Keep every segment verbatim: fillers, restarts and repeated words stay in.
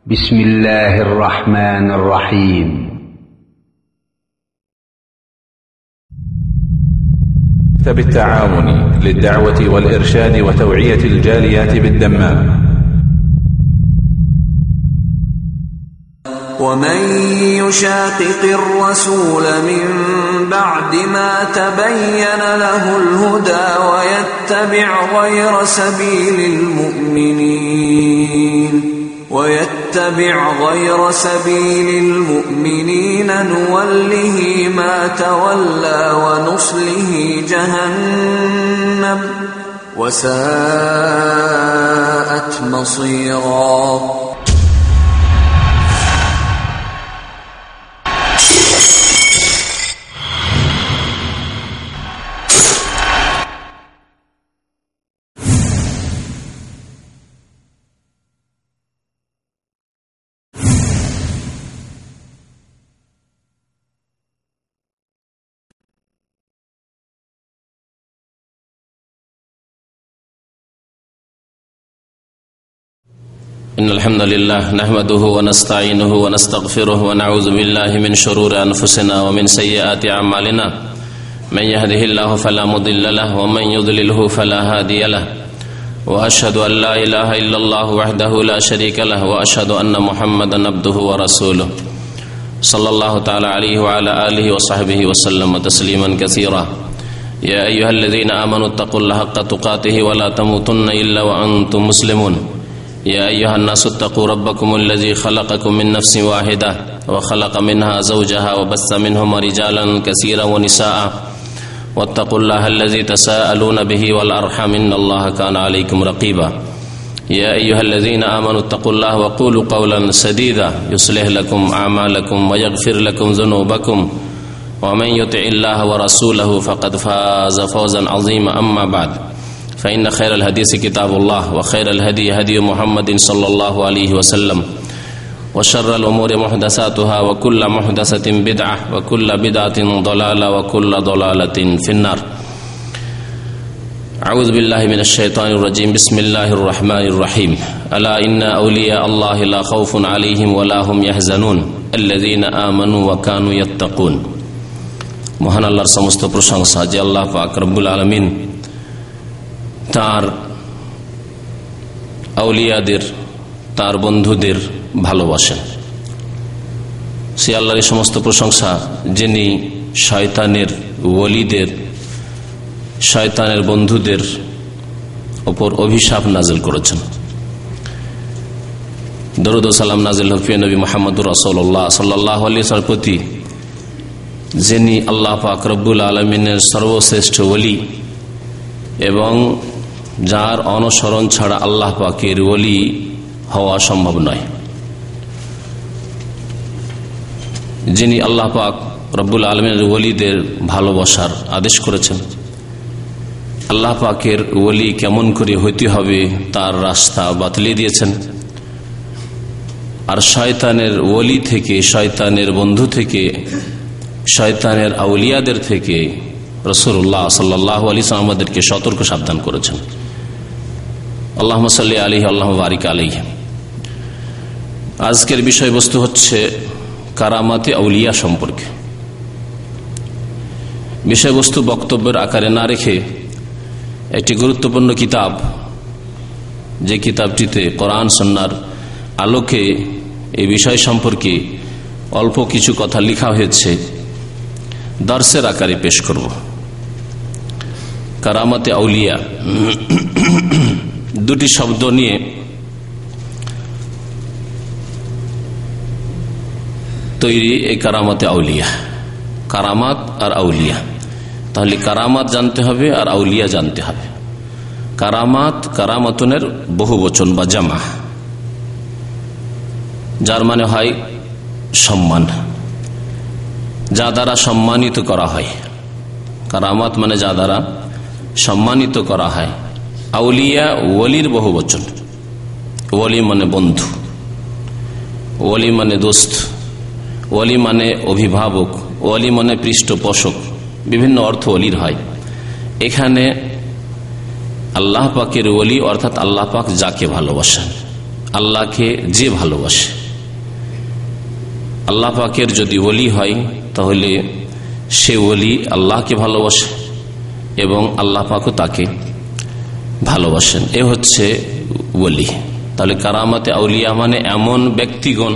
بسم الله الرحمن الرحيم بالتعاون للدعوة والإرشاد وتوعية الجاليات بالدمام. ومن يشاقق الرسول من بعد ما تبين له الهدى ويتبع غير سبيل المؤمنين ويتبع غير سبيل المؤمنين نوله ما تولى ونصله جهنم وساءت مصيرا. إن الحمد لله نحمده ونستعينه ونستغفره ونعوذ بالله من شرور أنفسنا ومن سيئات أعمالنا من يهده الله فلا مضل له ومن يضلله فلا هادي له وأشهد أن لا إله إلا الله وحده لا شريك له وأشهد أن محمدا عبده ورسوله صلى الله تعالى عليه وعلى آله وصحبه وسلم تسليما كثيرا. يا أيها الذين آمنوا اتقوا الله حق تقاته ولا تموتن إلا وأنتم مسلمون. يا أيها الناس اتقوا ربكم الذي خلقكم من نفس واحدة وخلق منها زوجها وبث منهما رجالا كثيرا ونساء واتقوا الله الذي تساءلون به والأرحام إن الله كان عليكم رقيبا. يا أيها الذين آمنوا اتقوا الله وقولوا قولا سديدا يصلح لكم أعمالكم ويغفر لكم ذنوبكم ومن يطع الله ورسوله فقد فاز فوزا عظيما. أما بعد فإن خير الحديث كتاب الله وخير الهدي هدي محمد صلى الله عليه وسلم وشر الأمور محدثاتها وكل محدثة بدعة وكل بدعة ضلالة وكل ضلالة في النار. أعوذ بالله من الشيطان الرجيم. بسم الله الرحمن الرحيم. ألا إن أولياء الله لا خوف عليهم ولا هم يحزنون الذين آمنوا وكانوا يتقون. মহান আল্লাহর সমস্ত প্রশংসা যে আল্লাহ পাক রব্বুল আলামিন তার আউলিয়াদের তার বন্ধুদের ভালোবাসেন। সে আল্লাহর সমস্ত প্রশংসা যিনি শয়তানের ওলিদের শয়তানের বন্ধুদের ওপর অভিশাপ নাজিল করেছেন। দরুদ ও সালাম নাজিল হোক প্রিয় নবী মুহাম্মদুর রাসূলুল্লাহ সাল্লাল্লাহু আলাইহি ওয়াসাল্লামের প্রতি, যিনি আল্লাহ পাক রব্বুল আলামিনের সর্বশ্রেষ্ঠ ওলি এবং যার অনুসরণ ছাড়া আল্লাহ পাকের ওলি হওয়া সম্ভব নয়। যিনি আল্লাহ পাক রব্বুল আলামিনের ওলিদের ভালোবাসার আদেশ করেছেন, আল্লাহ পাকের ওলি কেমন করে হইতে হবে তার রাস্তা বাতলে দিয়েছেন, আর শয়তানের ওলি থেকে শয়তানের বন্ধু থেকে শয়তানের আউলিয়াদের থেকে রাসূলুল্লাহ সাল্লাল্লাহু আলাইহি ওয়াসাল্লাম আমাদেরকে সতর্ক সাবধান করেছেন। আল্লাহুম্মা সাল্লি আলাইহি আল্লাহুম্মা বারিক আলাইহি। আজকের বিষয়বস্তু হচ্ছে কারামাতে আউলিয়া সম্পর্কে। বিষয়বস্তু বক্তব্যের আকারে না রেখে একটি গুরুত্বপূর্ণ কিতাব, যে কিতাবটিতে কোরআন সুন্নাহর আলোকে এই বিষয় সম্পর্কে অল্প কিছু কথা লেখা হয়েছে, দর্শের আকারে পেশ করব। কারামাতে আউলিয়া দুটি শব্দ নিয়ে তৈরি এই কারামাতে আউলিয়া। কারামাত আর আউলিয়া, তাহলে কারামাত জানতে হবে আর আউলিয়া জানতে হবে। কারামাত কারামাতুনের বহু বচন বা জামা, যার মানে হয় সম্মান, যা দ্বারা সম্মানিত করা হয়। কারামাত মানে যা দ্বারা সম্মানিত করা হয়। আউলিয়া ওলির বহু বচন। ওলি মানে বন্ধু, ওলি মানে দোস্ত, ওলি মানে অভিভাবক, ওলি মানে পৃষ্ঠপোষক, বিভিন্ন অর্থ ওলির হয়। এখানে আল্লাহ পাকের ওলি অর্থাৎ আল্লাহ পাক যাকে ভালোবাসেন, আল্লাহকে যে ভালোবাসে, আল্লাহ পাকের যদি ওলি হয় তাহলে সে ওলি আল্লাহকে ভালোবাসে এবং আল্লাহ পাকও তাকে ভালোবাসেন। এ হচ্ছে ওলি। তাহলে কারামাতে আউলিয়া মানে এমন ব্যক্তিগণ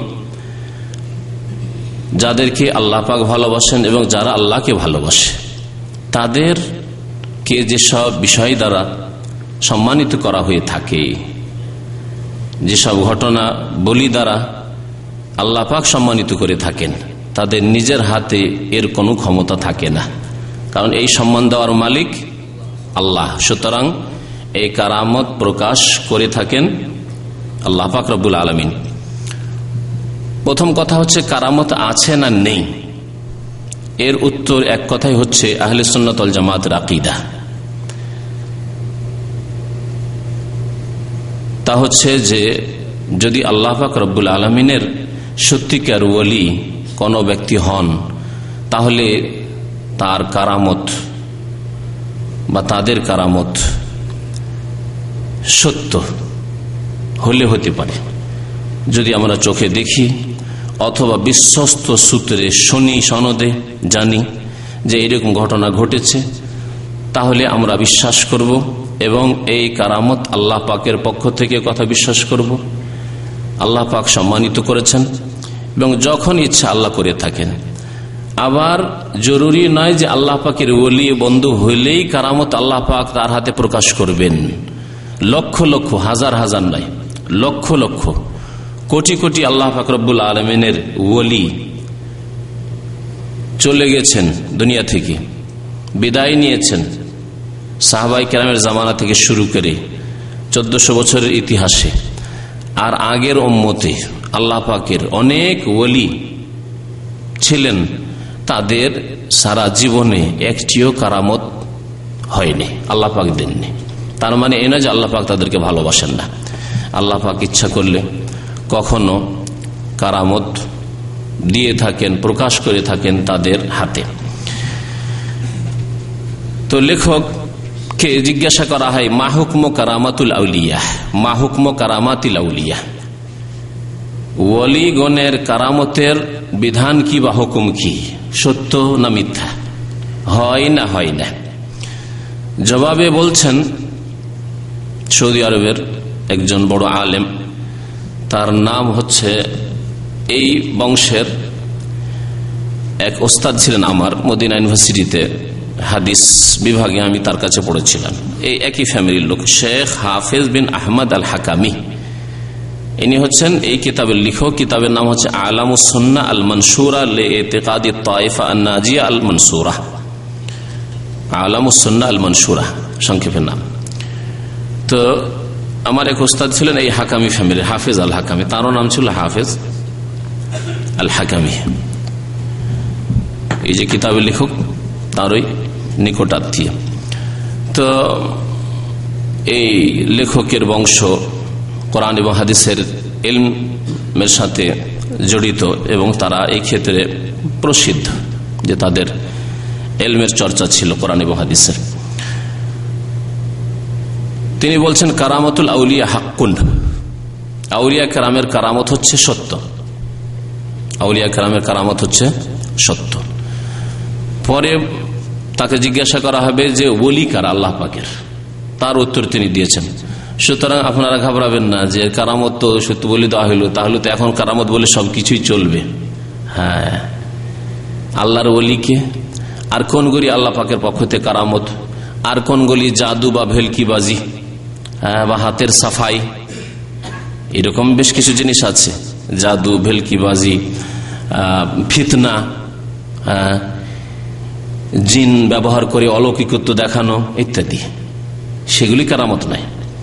যাদেরকে আল্লাহ পাক ভালোবাসেন এবং যারা আল্লাহকে ভালোবাসে, তাদেরকে যেসব বিষয় দ্বারা সম্মানিত করা হয়ে থাকে, যেসব ঘটনা বলি দ্বারা আল্লাহ পাক সম্মানিত করে থাকেন, তাদের নিজের হাতে এর কোনো ক্ষমতা থাকে না, কারণ এই সম্মান দেওয়ার মালিক আল্লাহ। সুতরাং এই কারামত প্রকাশ করে থাকেন আল্লাহ পাক রব্বুল আলামিন। প্রথম কথা হচ্ছে কারামত আছে না নেই, এর উত্তর এক কথাই হচ্ছে আহলে সুন্নাত ওয়াল জামাতের আকীদা। তা হচ্ছে যে যদি আল্লাহ পাক রব্বুল আলামিনের সত্যিকার ওলি কোন ব্যক্তি হন, তাহলে তার কারামত বা তাদের কারামত সত্য হলে হতে পারে যদি আমরা চোখে দেখি অথবা বিশ্বস্ত সূত্রে শুনি, সনদে জানি যে এরকম ঘটনা ঘটেছে, তাহলে আমরা বিশ্বাস করব এবং এই কারামত আল্লাহ পাকের পক্ষ থেকে কথা বিশ্বাস করব। আল্লাহ পাক সম্মানিত করেছেন এবং যখন ইচ্ছা আল্লাহ করে থাকেন। আবার জরুরি নয় যে আল্লাহ পাকের ওলি বন্ধু হইলেই কারামত আল্লাহ পাক তার হাতে প্রকাশ করবেন। লক্ষ লক্ষ, হাজার হাজার নয়, লক্ষ লক্ষ, কোটি কোটি আল্লাহ পাক রব্বুল আলামিনের ওলি চলে গেছেন দুনিয়া থেকে, বিদায় নিয়েছেন। সাহাবাই কেরামের জামানা থেকে শুরু করে চোদ্দশো বছরের ইতিহাসে আর আগের উম্মতে আল্লাহ পাকের অনেক ওলি ছিলেন, তাদের সারা জীবনে একটিও কারামত হয়নি, আল্লাহ পাক দেননি। তার মানে এই না যে আল্লাহ পাক তাদেরকে ভালোবাসেন না। আল্লাহ পাক ইচ্ছা করলে কখনো কারামত দিয়ে থাকেন, প্রকাশ করে থাকেন তাদের হাতে। তো লেখককে জিজ্ঞাসা করা হয় মা হুকম কারামাতুল আউলিয়া, মা হুকম কারামাতিল আউলিয়া, ওলিগণের কারামতের বিধান কি বা হুকুম কি, সত্য না মিথ্যা, হয় না হয় না? জবাবে বলছেন সৌদি আরবের একজন বড় আলেম, তার নাম হচ্ছে, এই বংশের এক ওস্তাদ ছিলেন আমার মদিনা ইউনিভার্সিটিতে, হাদিস বিভাগে আমি তার কাছে পড়েছিলাম। এই একই ফ্যামিলির লোক, শেখ হাফেজ বিন আহমদ আল হাকামি। ইনি হচ্ছেন এই কিতাবের লেখক। কিতাবের নাম হচ্ছে আলামুস সুন্নাহ আল মানসুরা লিইতিকাদি তায়েফা আন নাজিয়া আল মানসুরা, আলামুস সুন্নাহ আল মানসুরা সংক্ষেপে নাম। তো আমার এক ওস্তাদ ছিলেন এই হাকামি ফ্যামিলি, হাফেজ আল হাকামি, তারও নাম ছিল হাফেজ আল হাকামি। এই যে কিতাবের লেখক তারই নিকটাত্মীয়। তো এই লেখকের বংশ কোরআন এবং হাদিসের ইলমের সাথে জড়িত এবং তারা এই ক্ষেত্রে প্রসিদ্ধ যে তাদের ইলমের চর্চা ছিল কোরআন এবং হাদিসের। তিনি বলছেন কারামতুল আউলিয়া হাক্কুন, আউলিয়া কেরামের কারামত হচ্ছে সত্য, আউলিয়া কেরামের কারামত হচ্ছে সত্য। পরে তাকে জিজ্ঞাসা করা হবে যে ওলি কারা আল্লাহ পাকের, তার উত্তর তিনি দিয়েছেন। সুতরাং আপনারা ঘাবড়াবেন না যে কারামত তো সত্য বলে দেওয়া হইল, তাহলে তো এখন কারামত বলে সবকিছুই চলবে। হ্যাঁ, আল্লাহর ওলিকে আর কোন গলি আল্লাহ পাকের পক্ষ থেকে কারামত, আর কোন গলি জাদু বা ভেলকিবাজি বা হাতের সাফাই, এরকম বেশ কিছু জিনিস আছে। জাদু, ভেলকিবাজি, ফিতনা, জিন ব্যবহার করে অলৌকিকত্ব দেখানো ইত্যাদি, সেগুলি কারামত নাই।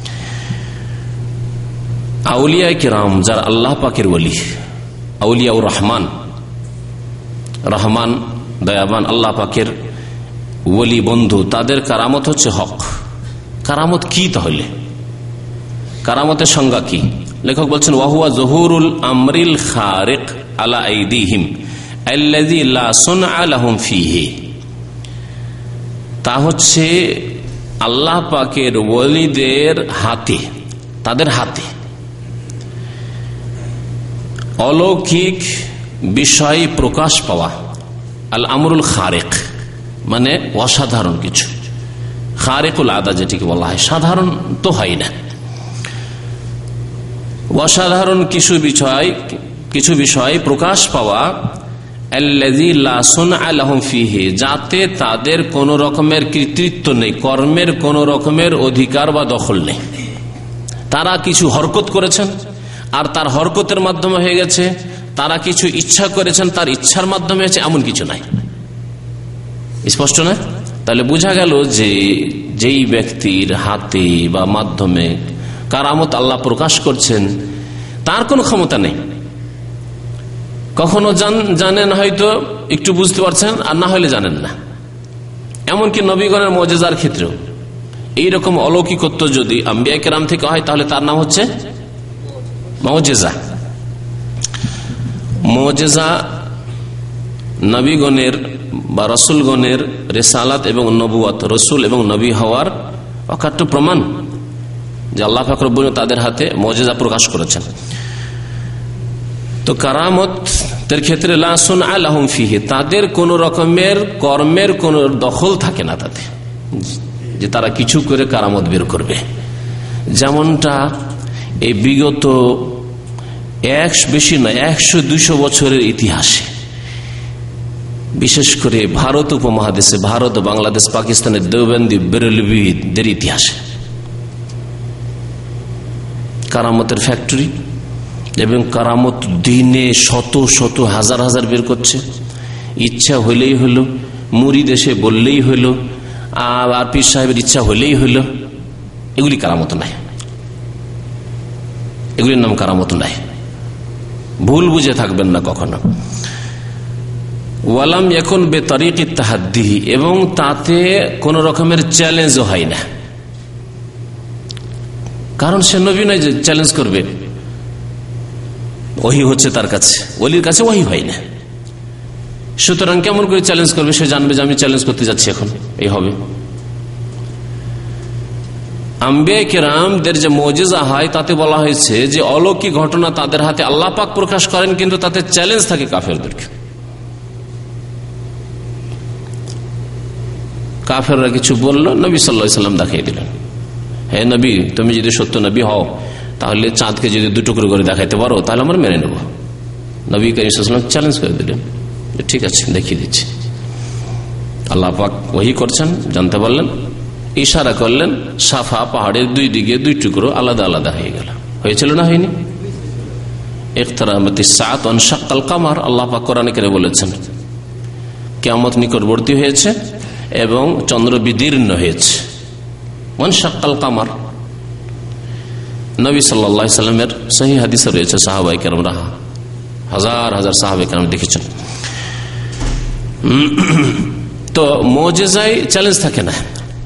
আউলিয়া কিরাম যারা আল্লাহ পাকের ওলি, আউলিয়া ও রহমান, রহমান দয়াবান আল্লাহ পাকের ওলি বন্ধু, তাদের কারামত হচ্ছে হক। কারামত কি তাহলে? কারামতের সংজ্ঞা কি? লেখক বলছেন ওয়াহুয়া জহুরুল আমরিল খারিক আলা আইদিহিম আল্লাযী লা সুনআ লাহুম ফীহি। তা হচ্ছে আল্লাহ পাকের ওলিদের হাতে, তাদের হাতে অলৌকিক বিষয় প্রকাশ পাওয়া, আল আমরুল খারিক মানে অসাধারণ কিছু, খারিকুল আদা যেটিকে বলা হয়, সাধারণ তো হয় না। অসাধারণ কিছু বিষয় কিছু বিষয় প্রকাশ পাওয়া, আল্লাযী লা সুনআ লাহুম ফীহি, যাতে তাদের কোন রকমের কৃতিত্ব নেই, কর্মের কোন রকমের অধিকার বা দখল নেই। তারা কিছু হরকত করেছেন আর তার হরকতের মাধ্যমে হয়ে গেছে, তারা কিছু ইচ্ছা করেছেন তার ইচ্ছার মাধ্যমে হয়েছে, এমন কিছু নাই। স্পষ্ট না? তাহলে বোঝা গেল যে যেই ব্যক্তির হাতে বা মাধ্যমে কারামত আল্লাহ প্রকাশ করছেন তার কোনো ক্ষমতা নেই। কখনো জানেন, হয়তো একটু বুঝতে পারছেন, আর না হলে জানেন না। এমনকি নবীগণের মুজিজার ক্ষেত্রেও এইরকম অলৌকিকত্ব যদি আম্বিয়া কেরাম থেকে হয় তাহলে তার নাম হচ্ছে মুজিজা। মুজিজা নবীগণের বা রসুলগণের রিসালাত এবং নবুয়ত, রসুল এবং নবী হওয়ার অকাট্য প্রমাণ যে আল্লাহ পাক রব্বুল তাদের হাতে মুজিজা প্রকাশ করেছেন। তো কারামতের ক্ষেত্রে লা সুনআ লাহুম ফীহি, তাদের কোন রকমের কর্মের কোন দখল থাকে না তাতে, যে তারা কিছু করে কারামত বের করবে। যেমনটা এই বিগত এক বেশি নয় একশো দুইশো বছরের ইতিহাসে, বিশেষ করে ভারত উপমহাদেশে, ভারত, বাংলাদেশ, পাকিস্তানের দেওবন্দি বেরেলভিদের ইতিহাসে কারামতের ফ্যাক্টরি এবং কারামত দিনে শত শত হাজার হাজার বের করছে। ইচ্ছা হইলেই হলো, মুরিদ এসে বললেই হইল, আর পীর সাহেবের ইচ্ছা হইলেই হইল, এগুলি কারামত নাই, এগুলির নাম কারামত নাই। ভুল বুঝে থাকবেন না কখনো। ওয়ালাম ইয়াকুন বিতারিকিত তাহাদ্দি, এবং তাতে কোন রকমের চ্যালেঞ্জও হয় না, কারণ সে নবী নয় যে চ্যালেঞ্জ করবে। ওহী হচ্ছে তার কাছে, ওলির কাছে ওহী হয় না, সুতরাং কেমন করে চ্যালেঞ্জ করবে? সে জানবে যে আমি চ্যালেঞ্জ করতে যাচ্ছি, এখন এই হবে। আম্বিয়া কেরামদের যে মুজিজা হয় তাতে বলা হয়েছে যে অলৌকিক ঘটনা তাদের হাতে আল্লাহ পাক প্রকাশ করেন, কিন্তু তাতে চ্যালেঞ্জ থাকে কাফেরদেরকে। কাফেররা কিছু বলল, নবী সাল্লাল্লাহু আলাইহি ওয়াসাল্লাম দেখাই দিলেন, হে নবী, তুমি যদি সত্য নবী হও তাহলে চাঁদকে যদি দুটুকরো করে দেখাইতে পারো তাহলে আমরা মেনে নেব। নবী করিম সাল্লাল্লাহু আলাইহি ওয়াসাল্লাম চ্যালেঞ্জ করে দিলেন, ঠিক আছে দেখিয়ে দিচ্ছি। আল্লাহ পাক ওহী করছেন, জানতে পারলেন, ইশারা করলেন, সাফা পাহাড়ের দুই দিকে দুই টুকরো আলাদা আলাদা হয়ে গেল। হয়েছিল না হয়নি? ইকতারাবাতিস সাআত ওয়ানশাক্কাল কামার, আল্লাহ পাক কোরআনে কারিমে বলেছেন কিয়ামত নিকটবর্তী হয়েছে এবং চন্দ্র বিদীর্ণ হয়েছে। ওয়ানশাক্কাল কামার, নবী সাল্লাল্লাহু আলাইহি সাল্লামের সহিহ হাদিসে রয়েছে, সাহাবায়ে কেরামরা হাজার হাজার সাহাবায়ে কেরাম দেখেছেন। তো মুজিজায় চ্যালেঞ্জ থাকে না,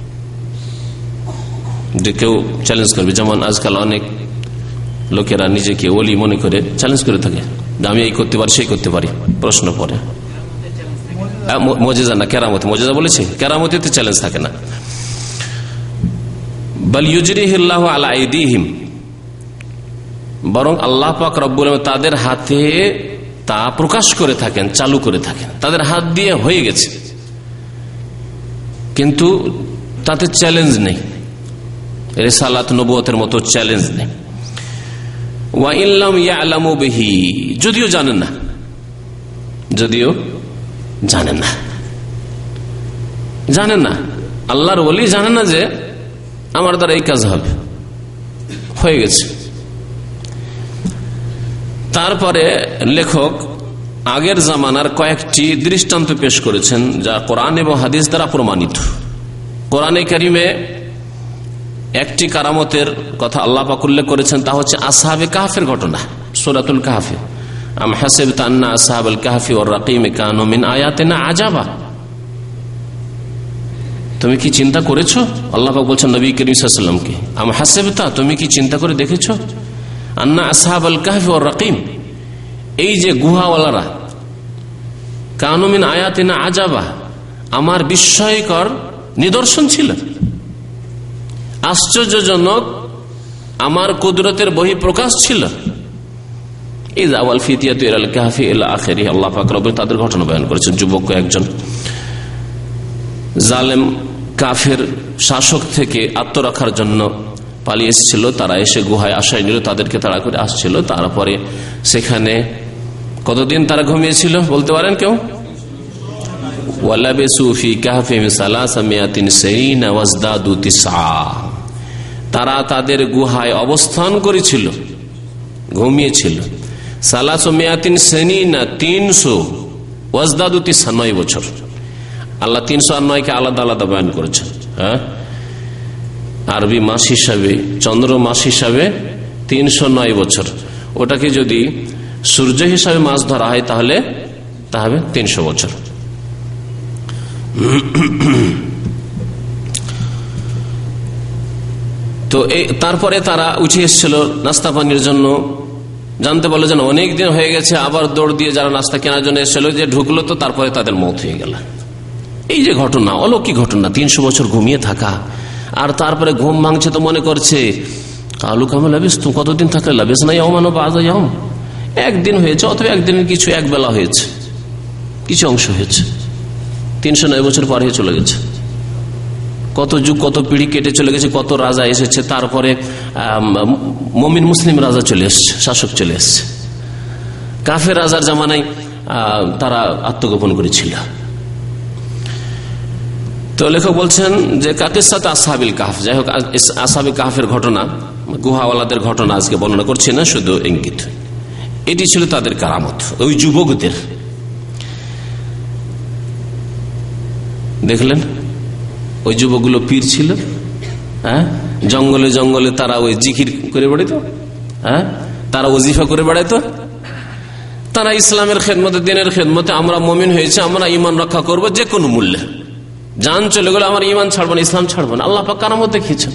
যে কেউ চ্যালেঞ্জ করবে। যেমন আজকাল অনেক লোকেরা নিজেকে ওলি মনে করে চ্যালেঞ্জ করে থাকে, আমি এই করতে পারি সেই করতে পারি, প্রশ্ন পড়ে। মুজিজা না কেরামতি, মুজিজা বলেছি, কেরামতিতে চ্যালেঞ্জ থাকে না। বাল ইউজরিহিল্লাহু আলা আইদিহিম, বরং আল্লাহ পাক রব্বুল আলামিন তাদের হাতে তা প্রকাশ করে থাকেন, চালু করে থাকেন, তাদের হাত দিয়ে হয়ে গেছে, কিন্তু তাতে চ্যালেঞ্জ নেই, রিসালাত নবুয়তের মতো চ্যালেঞ্জ নেই। ওয়া ইল্লাম ইয়ালামু বিহি, যদিও জানেন না, যদিও জানেন না, জানেন না, আল্লাহর ওলি জানেন না যে আমার দ্বারা এই কাজ হবে, হয়ে গেছে। তারপরে লেখক আগের জামানার কয়েকটি দৃষ্টান্ত পেশ করেছেন যা কোরআন এবং হাদিস দ্বারা প্রমাণিত। কোরআনে কারিমে একটি কারামতের কথা আল্লাহ পাক উল্লেখ করেছেন, তা হচ্ছে আসহাবে কাহফের ঘটনা, সূরাতুল কাহফে। আম হাসিবতা আন্না আসহাবাল কাহফি ওয়ার রাকিম কানু মিন আয়াতিনা আজাবা, তুমি কি চিন্তা করেছো? আল্লাহ পাক বলছেন নবী করিম সাল্লাল্লাহু আলাইহি ওয়াসাল্লামকে, আম হাসিবতা, তুমি কি চিন্তা করে দেখেছো, আন্না আসহাবাল কাহফি ওয়ার রাকিম, এই যে গুহাওয়ালারা, কানু মিন আয়াতিনা আজাবা, আমার বিস্ময়কর নিদর্শন ছিল, আশ্চর্যজনক আমার কুদরতের বহিঃপ্রকাশ ছিল, ইযা ওয়াল ফিতিয়াতু ইলাল কাহফি ইলা আখিরি। আল্লাহ পাক রব্বুল তাদের ঘটনা বয়ান করেছেন। যুবক একজন জালেম কাফের শাসক থেকে আত্মরক্ষার জন্য পালিয়ে এসেছিল। তারা এসে গুহায় আশ্রয় নিল, তাদেরকে তাড়া করে আসছিল। তারপরে সেখানে কতদিন তারা ঘুমিয়েছিল বলতে পারেন কেউ? ওয়ালাবিসু ফি কাহফিহিম সালাসামিয়াতিন সিনিনা ওয়াজদাদু তিসআ। তারা তাদের গুহায় অবস্থান করেছিল, ঘুমিয়েছিল। সালাসামিয়াতিন সিনিনা তিনশো, ওয়াজদাদু তিসআ নয় বছর। আল্লাহ তিনশো আর নয়কে আলাদা আলাদা বয়ান করেছেন। হ্যাঁ, আরবি মাস হিসাবে, চন্দ্র মাস হিসাবে তিনশো নয় বছর। ওটাকে যদি সূর্য হিসাবে মাস ধরা হয় তাহলে তা হবে তিনশো বছর। তো এই তারপরে তারা উঠে এসেছিল নাস্তা পানির জন্য। জানতে পারলো যেন অনেক দিন হয়ে গেছে। আবার দৌড় দিয়ে যারা নাস্তা কেনার জন্য এসেছিল, যে ঢুকলো তো তারপরে তাদের মৌত হয়ে গেল। এই যে ঘটনা, অলৌকিক ঘটনা, তিনশো বছর ঘুমিয়ে থাকা। আর তারপরে ঘুম ভাঙছে তো মনে করছে কালু কামে লাবিস, তুমি কতদিন থাকলে লাবিস না ইয়ামানো বাজা ইয়াম, একদিন হয়েছে অথবা একদিনের কিছু এক বেলা হয়েছে, কিছু অংশ হয়েছে। তিনশো নয় বছর পার হয়ে চলে গেছে। কত যুগ কত পিঢ়ি কেটে চলে গেছে, কত রাজা এসেছে। তারপরে মুমিন মুসলিম রাজা চলে এসছে, শাসক চলে এসছে। কাফের রাজার জামানায় তারা আত্মগোপন করেছিল। তো লেখক বলছেন যে কাকিসাত আসহাবিল কাহফ, যাই হোক আসহাবিল কাহফের ঘটনা, গুহাওয়ালাদের ঘটনা আজকে বর্ণনা করছি না, শুধু ইঙ্গিত। এটি ছিল তাদের কারামত। ওই যুবকদের দেখলেন, ওই যুবকগুলো পীর ছিল। হ্যাঁ, জঙ্গলে জঙ্গলে তারা ওই জিকির করে বেড়াইতো। হ্যাঁ, তারা ওজিফা করে বেড়াইতো। তারা ইসলামের খেদমতে, দিনের খেদমতে, আমরা মুমিন হয়েছে, আমরা ঈমান রক্ষা করব যে কোনো মূল্যে। জান চলে গেলে আমার ঈমান ছাড়বো না, ইসলাম ছাড়বো না। আল্লাহ পাক কারামত দেখিয়েছেন।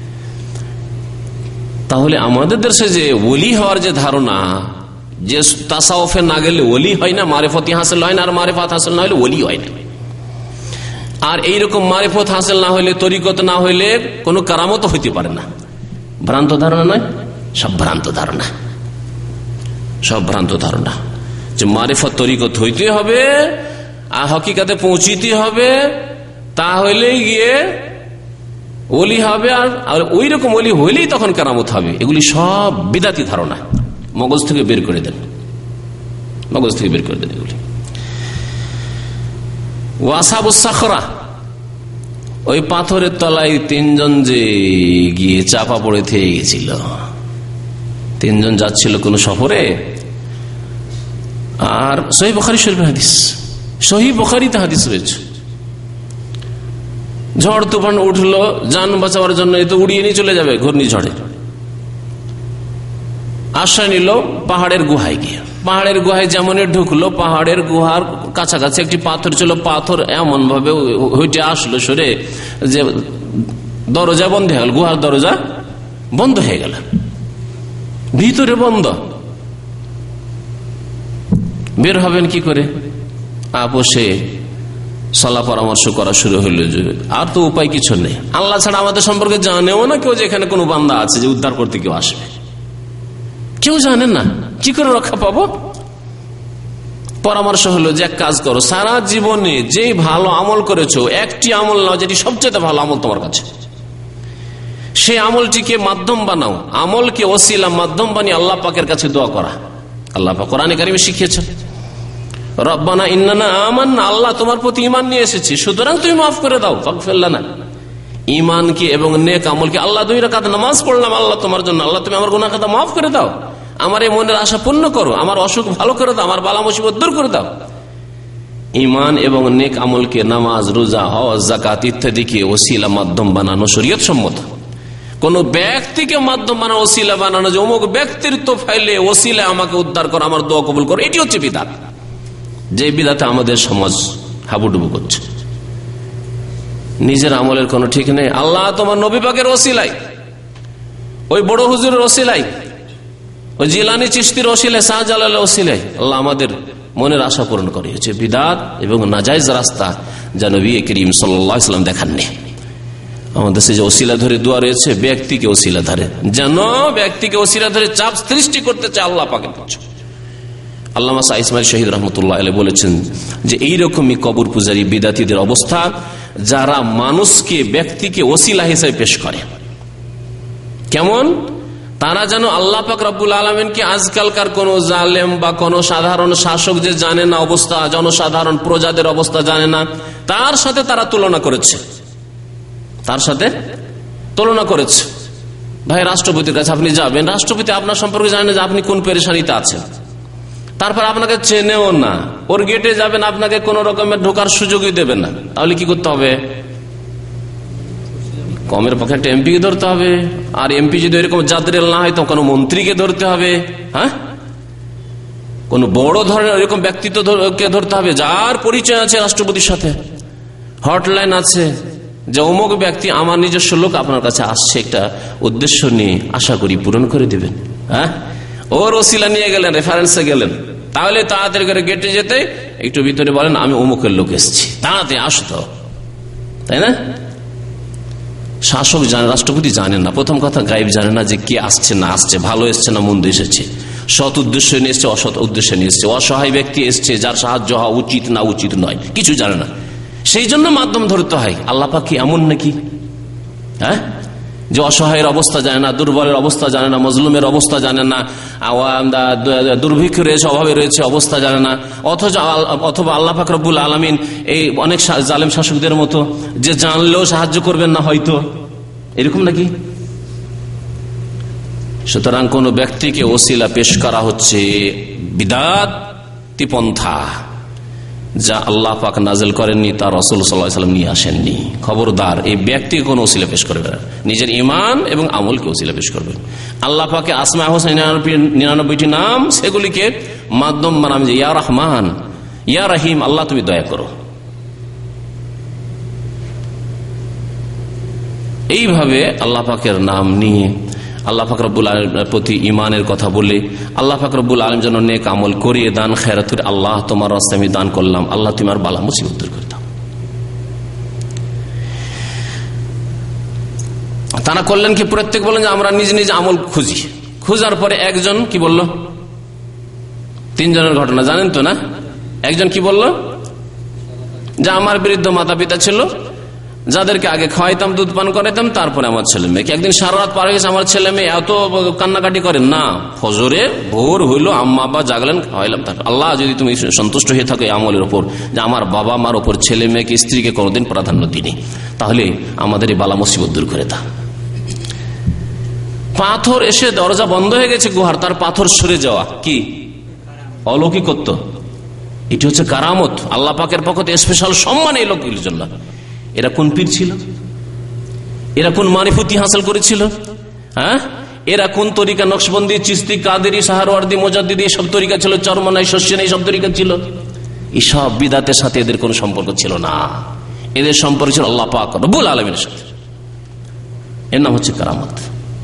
তাহলে আমাদের দেশে যে ওলি হওয়ার যে ধারণা, যে তাসাউফে না গেলে ওলি হয় না, মারিফত হাসিল হয় না, আর মারিফত হাসিল না হলে ওলি হয় না। আর এইরকম মারিফত হাসিল না হইলে, তরিকত না হইলে কোনো কারামত হইতে পারে না। ভ্রান্ত ধারণা নয়, সব ভ্রান্ত ধারণা, সব ভ্রান্ত ধারণা। যে মারিফত তরিকত হইতে হবে আর হকিকাতে পৌঁছিতে হবে, তাহলে গিয়ে ওলি হবে। আর ওই রকম ওলি হইলেই তখন কারামত হবে। এগুলি সব বিদাতি ধারণা, মগজ থেকে বের করে দেন, মগজ থেকে বের করে দেন এগুলি। ওয়াসাবুস সাখরা, ওই পাথরের তলায় তিনজন যে গিয়ে চাপা পড়ে থেকে গেছিল। তিনজন যাচ্ছিল কোন সফরে। আর সহিহ বুখারী শরীফের হাদিস, সহিহ বুখারীতে হাদিস রয়েছে। ঝড় তুফান উঠলো, যান বাঁচাবার জন্য এ তো উড়িয়ে নিয়ে চলে যাবে ঘূর্ণিঝড়ে। আশ্রয় নিল পাহাড়ের গুহায় গিয়ে। পাহাড়ের গুহায় যেমন ঢুকলো, পাহাড়ের গুহার কাছাকাছি একটি পাথর ছিল। পাথর এমন ভাবে হইতে আসলো সরে যে দরজা বন্ধ হয়ে গেল, গুহার দরজা বন্ধ হয়ে গেল, ভিতরে বন্ধ। বের হবেন কি করে? আপোষে সলা পরামর্শ করা শুরু হইল যে আর তো উপায় কিছু নেই। আল্লাহ ছাড়া আমাদের সম্পর্কে জানেও না কেউ যে এখানে কোনো বান্দা আছে যে উদ্ধার করতে কেউ আসবে, কেউ জানেন না। কি করে রক্ষা পাবো? পরামর্শ হলো যে এক কাজ করো, সারা জীবনে যে ভালো আমল করেছো একটি আমল নাও যেটি সবচেয়ে ভালো আমল তোমার কাছে, সেই আমলটিকে মাধ্যম বানাও, আমলকে ওসিলা মাধ্যম বানিয়ে আল্লাহ পাকের কাছে দোয়া করা। আল্লাহ পাক কোরআনে কারিমে শিখিয়েছেন, রব্বানা ইন্নানা আমান্না, আল্লাহ তোমার প্রতি ঈমান নিয়ে এসেছি, সুতরাং তুমি মাফ করে দাও, ফাগফির লানা। ঈমানকে এবং নেক আমলকে, আল্লাহ দুই রাকাত নামাজ পড়লাম আল্লাহ তোমার জন্য, আল্লাহ তুমি আমার গুনাহ খাতা মাফ করে দাও, আমার এই মনের আশা পূর্ণ করো, আমার অসুখ ভালো করে দাও, আমার বালা মুসিবত দূর করে দাও। ঈমান এবং নেক আমলকে নামাজ, রোজা, হজ, যাকাত ইত্যাদিকে ওসিলা মাধ্যম বানানো শরীয়ত সম্মত। কোন ব্যক্তিকে মাধ্যম বানানো, ওসিলা বানানো, যে অমুক ব্যক্তির তো ফাইলে ওসিলা আমাকে উদ্ধার করো, আমার দোয়া কবুল করো, এটি হচ্ছে বিদআত। যে বিদআতে আমাদের সমাজ হাবুডুবু করছে। নিজের আমলের কোনো ঠিক নেই। আল্লাহ তোমার নবী পাকের ওসিলাই, ওই বড় হুজুরের ওসিলাই, ওই জিলানী চিশতির ওসিলাই, শাহজালালের ওসিলাই আল্লাহ আমাদের মনের আশা পূরণ করে। হচ্ছে বিদআত এবং নাজায়েজ রাস্তা যা নবী করিম সাল্লাল্লাহু আলাইহি ওয়াসাল্লাম দেখাননি। আমাদের যে ওসিলা ধরে দোয়া রয়েছে, ব্যক্তিকে ওসিলা ধরে, যেন ব্যক্তিকে ওসিলা ধরে চাপ সৃষ্টি করতে চায় আল্লাহ পাকের কাছে, আল্লামা শাহ ইসমাইল শহীদ রহমতুল্লাহ আলাইহি বলেছেন যে এইরকমই কবর পূজারী বিদাতীদের অবস্থা, যারা মানুষকে ব্যক্তিকে ওসিলা হিসেবে পেশ করে। কেমন? তারা যেন আল্লাহ পাক রব্বুল আলামিনকে আজকালকার কোন জালেম বা কোন সাধারণ শাসক যে জানে না অবস্থা, জনসাধারণ প্রজাদের অবস্থা জানে না, তার সাথে তারা তুলনা করেছে, তার সাথে তুলনা করেছে। ভাই রাষ্ট্রপতির কাছে আপনি যাবেন, রাষ্ট্রপতি আপনার সম্পর্কে জানেন যে আপনি কোন পেরেশানিতে আছেন, তারপর আপনাকে চেনেও না, ওর গেটে যাবেন আপনাকে কোন রকমের ঢোকার সুযোগই দেবে না, তাহলে কি করতে হবে? কমের পক্ষে একটা এমপিকে ধরতে হবে, আর এমপি যদি এরকম জাদরেল না হয় তো কোনো মন্ত্রীকে ধরতে হবে, হ্যাঁ, কোন বড় ধরনের এরকম ব্যক্তিত্বকে ধরতে হবে যার পরিচয় আছে রাষ্ট্রপতির সাথে, হটলাইন আছে যে অমুক ব্যক্তি আমার নিজস্ব লোক আপনার কাছে আসছে একটা উদ্দেশ্য নিয়ে, আশা করি পূরণ করে দিবেন। হ্যাঁ, ওর ওসিলা নিয়ে গেলেন, রেফারেন্সে গেলেন, তাহলে তাড়াতাড়ি করে গেটে যেতে একটু ভিতরে বলেন আমি অমুকের লোক এসেছি, তাড়াতাড়ি আসতো, তাই না? শাসক জানে, রাষ্ট্রপতি জানে না, প্রথম কথা গায়েব জানে না যে কে আসছে না আসছে, ভালো এসছে না মন্দ এসেছে, সৎ উদ্দেশ্য নিয়ে এসছে অসৎ উদ্দেশ্য নিয়ে এসছে, অসহায় ব্যক্তি এসছে যার সাহায্য হওয়া উচিত না উচিত নয়, কিছু জানে না, সেই জন্য মাধ্যম ধরতে হয়। আল্লাহ পাক কি এমন নাকি, হ্যাঁ, যে অসহায়ের অবস্থা জানে না, দুর্বলের অবস্থা জানে না, মজলুমের অবস্থা জানে না, দুর্ভিক্ষ রয়েছে, অভাবে রয়েছে অবস্থা জানে না, অথচ অথবা আল্লাহ পাক রব্বুল আলামিন এই অনেক জালেম শাসকদের মতো যে জানলেও সাহায্য করবেন না হয়তো, এরকম নাকি? সুতরাং কোন ব্যক্তিকে ওসিলা পেশ করা হচ্ছে বিদআতি পন্থা, যা আল্লাহ পাক নাযিল করেননি, তার রাসূল সাল্লাল্লাহু আলাইহি ওয়াসাল্লাম নিয়ে আসেননি। খবরদার, এই ব্যক্তিকে কোনো ওসিলা পেশ করবে না, নিজের ঈমান এবং আমলকে ওসিলা পেশ করবে। আল্লাহ পাকে আসমায়ে হোসেনা নিরানব্বইটি নাম, সেগুলিকে মাধ্যম বানাম, যে ইয়া রহমান ইয়া রহিম, আল্লাহ তুমি দয়া করো, এইভাবে আল্লাহ পাকের নাম নিয়ে আল্লাহ পাক রব্বুল আলামিনের প্রতি ঈমানের কথা বলে আল্লাহ পাক রব্বুল আলামিন যেন নেক আমল করিয়ে দান খেরাত করে, আল্লাহ তোমার রাস্তায় আমি দান করলাম, আল্লাহ তোমার বালা মুসিবত দূর করে দাও। তারা করলেন কি? প্রত্যেক বলেন যে আমরা নিজ নিজ আমল খুঁজি, খুঁজার পরে একজন কি বলল? তিনজনের ঘটনা জানেন তো না? একজন কি বলল? যে আমার বৃদ্ধ মাতা পিতা ছিল, যাদেরকে আগে খাওয়াইতাম, দুধ পান করাইতাম, তারপরে আমার ছেলে মেয়েকে। একদিন সারা রাত পার হয়ে গেছে, আমার ছেলে মেয়ে এত কান্নাকাটি করেন না, ফজরে ভোর হইলো, আম্মা আব্বা জাগলেন, খাওয়াইলাম। তারপর আল্লাহ যদি তুমি সন্তুষ্ট হয়ে থাকো এই আমলের ওপর, যে আমার বাবা মার ওপর ছেলে মেয়েকে স্ত্রীকে কোনোদিন প্রাধান্য দিনি, তাহলে আমাদের এই বালা মুসিবত দূর করে দাও। পাথর এসে দরজা বন্ধ হয়ে গেছে গুহার, তার পাথর সরে যাওয়া কি অলৌকিকত্ব, এটি হচ্ছে কারামত, আল্লাহ পাকের পক্ষ থেকে স্পেশাল সম্মান এই লোকগুলির জন্য। এরা কোন পীর ছিল? এরা কোন মারিফতি হাসিল করেছিল? হ্যাঁ, এরা কোন তরিকা? নকশবন্দি, চিস্তি, কাদেরি, সাহারওয়ার্দী, মুজাদ্দিদি, এসব তরিকা ছিল? চরমনাই, শস্যনাই, এইসব তরিকা ছিল? এইসব বিদাতের সাথে এদের কোনো সম্পর্ক ছিল না, এদের সম্পর্ক ছিল আল্লাহ পাক রব্বুল আলামিনের সাথে। এর নাম হচ্ছে কারামত।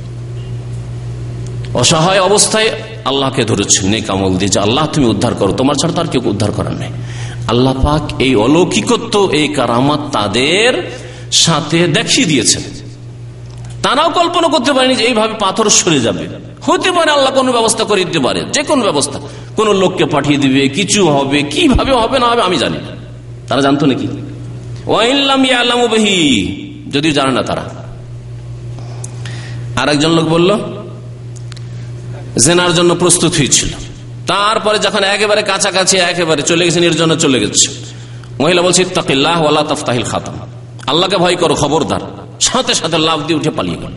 অসহায় অবস্থায় আল্লাহকে ধরেছেন নেক আমল দিয়ে, যে আল্লাহ তুমি উদ্ধার করো, তোমার ছাড়া তার কেউ উদ্ধার করার নেই। আল্লাহ পাক এই অলৌকিকত্ব, এই কারামত তাদের সাথে দেখিয়ে দিয়েছেন। তারাও কল্পনা করতে পারেনি যে এইভাবে পাথর সরে যাবে। হতে পারে আল্লাহ কোন ব্যবস্থা করে দিতে পারে, যে কোনো ব্যবস্থা, কোন লোককে পাঠিয়ে দিবে, কিছু হবে, কিভাবে হবে না হবে আমি জানি না। তারা জানতো নাকি? ওয়াইল্লাম ইয়ালামু বিহি, যদিও জানে না তারা। আর একজন লোক বলল জেনার জন্য প্রস্তুত হয়েছিল, তারপরে যখন একেবারে কাছাকাছি একেবারে চলে গেছে, নির্জনে চলে গেছে, মহিলা বলছে ইত্তাকিল্লাহ ওয়ালা তাফতাহিল খাতাম, আল্লাহকে ভয় করো, খবরদার। সাথে সাথে লাফ দিয়ে উঠে পালিয়ে গেল।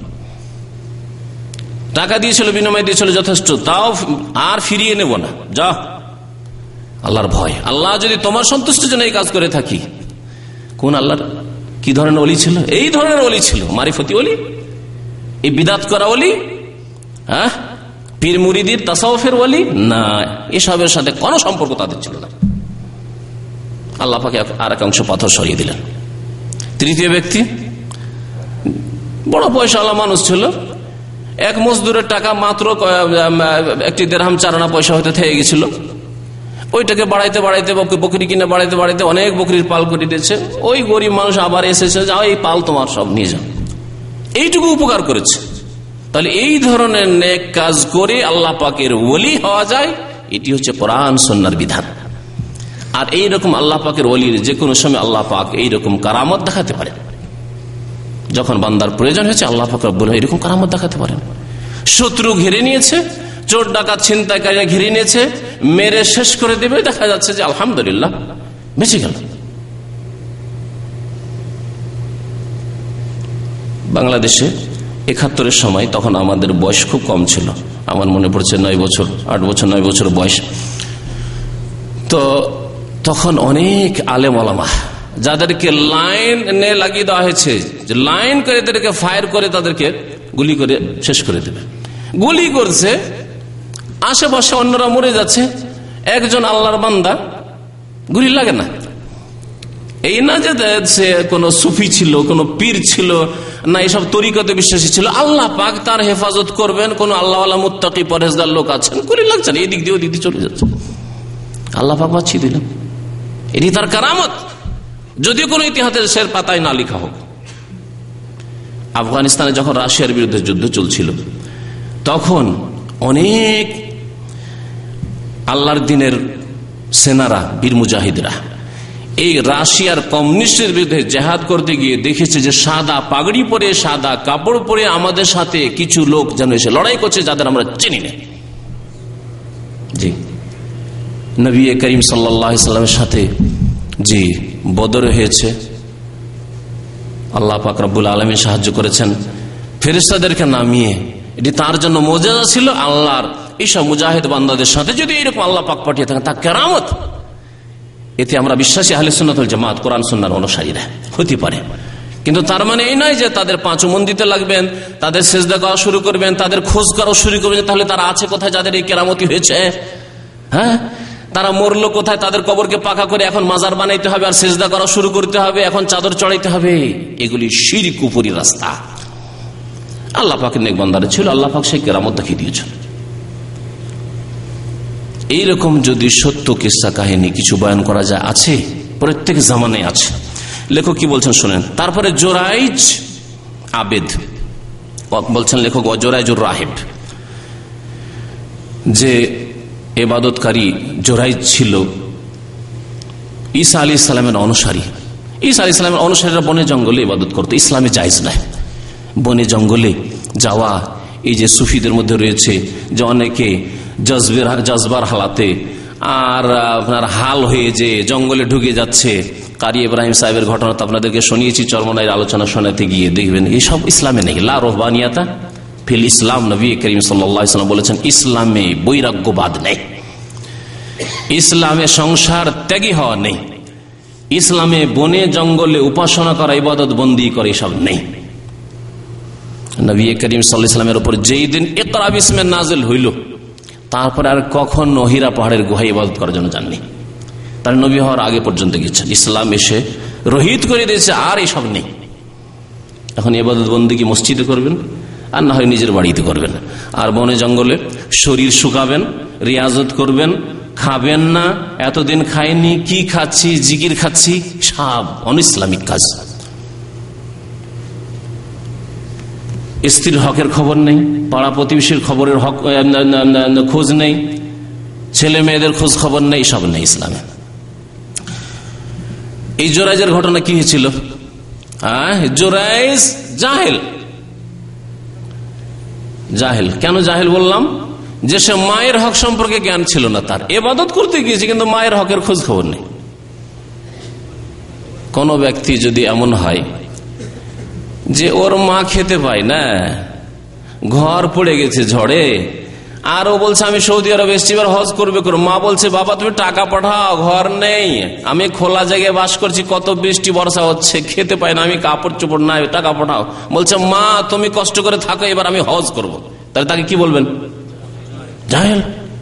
টাকা দিয়েছিল, বিনিময় দিয়েছিল যথেষ্ট, তাও আর ফিরিয়ে নেব না, যা, আল্লাহর ভয়। আল্লাহ যদি তোমার সন্তুষ্টির জন্য এই কাজ করে থাকি। কোন আল্লাহর কি ধরনের ওলি ছিল? এই ধরনের ওলি ছিল, মারিফতি ওলি, এই বিদাত করা ওলি, হ্যাঁ, পীর মুরিদির তাসাউফের ওলি না, এসবের সাথে কোনো সম্পর্ক তাদের ছিল না। আল্লাহ পাকে আর এক অংশ পাথর সরিয়ে দিলেন। তৃতীয় ব্যক্তি বড় পয়সাওয়ালা মানুষ ছিল, এক মজদুরের টাকা মাত্র একটি দেড়হাম চারানা পয়সা হতে থেকে গেছিল, ওইটাকে বাড়াইতে বাড়াইতে বকরি কিনে বাড়াইতে বাড়াইতে অনেক বকরির পাল করে দিয়েছে। ওই গরিব মানুষ আবার এসেছে, যাও এই পাল তোমার, সব নিয়ে যাও, এইটুকু উপকার করেছে। তাহলে এই ধরনের নেক কাজ করে আল্লাহ পাকের ওলি হওয়া যায়, এটি হচ্ছে কোরআন সুন্নাহর বিধান। আর এইরকম আল্লাহ পাকের ওলির যে কোনো সময় আল্লাহ পাক এইরকম কারামত দেখাতে পারেন। যখন বান্দার প্রয়োজন হয়েছে আল্লাহ পাক রব্বুল আলামিন এরকম কারামত দেখাতে পারেন। শত্রু ঘিরে নিয়েছে, চোর ডাকাত ছিনতাইকারীরা ঘিরে নিয়েছে, মেরে শেষ করে দেবে, দেখা যাচ্ছে যে আলহামদুলিল্লাহ বেঁচে গেল। বাংলাদেশে একাত্তরের সময় তখন আমাদের বয়স খুব কম ছিল, আমার মনে পড়ছে নয় বছর আট বছর নয় বছর বয়স। তো তখন অনেক আলেম ওলামা যাদেরকে লাইনে লাগিয়ে দেওয়া হয়েছে, যে লাইন করে তাদেরকে ফায়ার করে তাদেরকে গুলি করে শেষ করে দেবে, গুলি করছে, আশেপাশে অন্যরা মরে যাচ্ছে, একজন আল্লাহর বান্দা গুলি লাগে না। এই না যে সে কোন সুফি ছিল, কোন পীর ছিল না, এসব তরিকতে বিশ্বাসী ছিল, আল্লাহ পাক তার হেফাজত করবেন, কোন আল্লাহ আল্লাহ মুত্তাকি পরহেজগার লোক আছেন, গুলি লাগছে না, এদিক দিয়ে ওদিক দিয়ে চলে যাচ্ছে, আল্লাহ পাক বাঁচিয়ে দিলেন। এটি তার কারামত, যদিও কোন ইতিহাসের পাতায় না লেখা হোক। আফগানিস্তানে যখন রাশিয়ার বিরুদ্ধে যুদ্ধ চলছিল তখন অনেক আল্লাহর দিনের সেনারা, বীর মুজাহিদরা এই রাশিয়ার কমিউনিস্টের বিরুদ্ধে জেহাদ করতে গিয়ে দেখেছে যে সাদা পাগড়ি পরে, সাদা কাপড় পরে আমাদের সাথে কিছু লোক যেন এসে লড়াই করছে যাদের আমরা চিনি না। জি, নবী করিম সাল্লাল্লাহু আলাইহি সাল্লামের সাথে জি বদর হয়েছে, আল্লাহ পাক রব্বুল আলামিন সাহায্য করেছেন ফেরেশতাদেরকে নামিয়ে। এটি তার জন্য মুজিজা ছিল। আল্লাহর এইসব মুজাহিদ বান্দাদের সাথে যদি এরকম আল্লাহ পাক পাঠিয়ে থাকেন, তা কেরামত। এতে আমরা বিশ্বাসী আহলে সুন্নাত ওয়াল জামাত, কোরআন সুন্নাহর অনুসারীরা হতে পারে। কিন্তু তার মানে এই নয় যে তাদের পাঁচ মন দিতে লাগবেন, তাদের সেজদা করা শুরু করবেন, তাদের খোঁজ করা শুরু করবেন, তাহলে তারা আছে কোথায় যাদের এই কেরামতি হয়েছে? হ্যাঁ, তারা মরলো কোথায়? তাদের কবরকে পাকা করে এখন মাজার বানাইতে হবে, আর সেজদা করা শুরু করতে হবে, এখন চাদর চড়াইতে হবে। এগুলি শিরক কুফরি রাস্তা। আল্লাহ পাকের নেক বান্দারা ছিল, আল্লাহ পাক সেই কেরামত দেখিয়ে দিয়েছেন। এইরকম যদি সত্য কিসসা কাহিনী কিছু বয়ান করা যায়, আছে, প্রত্যেক জামানায় আছে। লেখক কি বলছেন শুনেন। তারপরে জোরাইজ আবেদ বলছেন, লেখক জোরাইজুর রাহিব, যে ইবাদতকারী জোরাইজ ছিল ঈসা আলাইহিস সালামের অনুসারী। ঈসা আলাইহিস সালামের অনুসারীরা বনে জঙ্গলে ইবাদত করতো, ইসলামে জায়েজ নাই বনে জঙ্গলে যাওয়া। এই যে সুফিদের মধ্যে রয়েছে যে অনেকে জজবার হালাতে আর আপনার হাল হয়ে যে জঙ্গলে ঢুকে যাচ্ছে। কারি ইব্রাহিম সাহেবের ঘটনা তো আপনাদেরকে শুনিয়েছি চরমনাইয়ের আলোচনা শোনাতে গিয়ে, দেখবেন এইসব ইসলামে নেই। লা রুহবানিয়াতা ফিল ইসলাম, নবী করিম সাল্লাল্লাহু আলাইহি ওয়াসাল্লাম বলেছেন ইসলামে বৈরাগ্যবাদ নেই, ইসলামে সংসার ত্যাগী হওয়া নেই, ইসলামে বনে জঙ্গলে উপাসনা করা, ইবাদত বন্দী করে এসব নেই। নবী করিম সাল্লাল্লাহু আলাইহি ওয়াসাল্লামের উপর যেই দিন ইকরা বিসমে নাজিল হইল, তারপরে আর কখনো হীরা পাহাড়ের গুহায় ইবাদত করার জন্য যাননি। তার নবী হওয়ার আগে পর্যন্ত গেছেন, ইসলাম এসে রহিত করে দিয়েছে, আর এসব নেই। এখন ইবাদত বন্দেগী মসজিদে করবেন, আর না হয় নিজের বাড়িতে করবেন, আর বনে জঙ্গলে শরীর শুকাবেন, রিয়াজত করবেন, খাবেন না, এতদিন খাইনি, কি খাচ্ছি, জিকির খাচ্ছি, সব অনইসলামিক কাজ। স্ত্রীর হকের খবর নেই, পাড়া প্রতিবেশীর খবরের হক খোঁজ নেই, ছেলে মেয়েদের খোঁজ খবর নেই, সব নেই ইসলামে। এই জোরাইজের ঘটনা কি হয়েছিল? জোরাইজ জাহেল। জাহেল কেন জাহেল বললাম? যে সে মায়ের হক সম্পর্কে জ্ঞান ছিল না, তার ইবাদত করতে গিয়েছে কিন্তু মায়ের হকের খোঁজ খবর নেই। কোন ব্যক্তি যদি এমন হয় যে ওর মা খেতে পায় না, ঘর পড়ে গেছে ঝড়ে, আর ও বলছে আমি সৌদি আরব এসছি, এবার হজ করবে করো, মা বলছে বাবা তুমি টাকা পাঠাও, ঘর নেই, আমি খোলা জায়গায় বাস করছি, কত বৃষ্টি বর্ষা হচ্ছে, খেতে পাই না, আমি কাপড় চোপড় নাই, টাকা পাঠাও। বলছে মা তুমি কষ্ট করে থাকো, এবার আমি হজ করব। তাহলে তাকে কি বলবেন? জাহেল।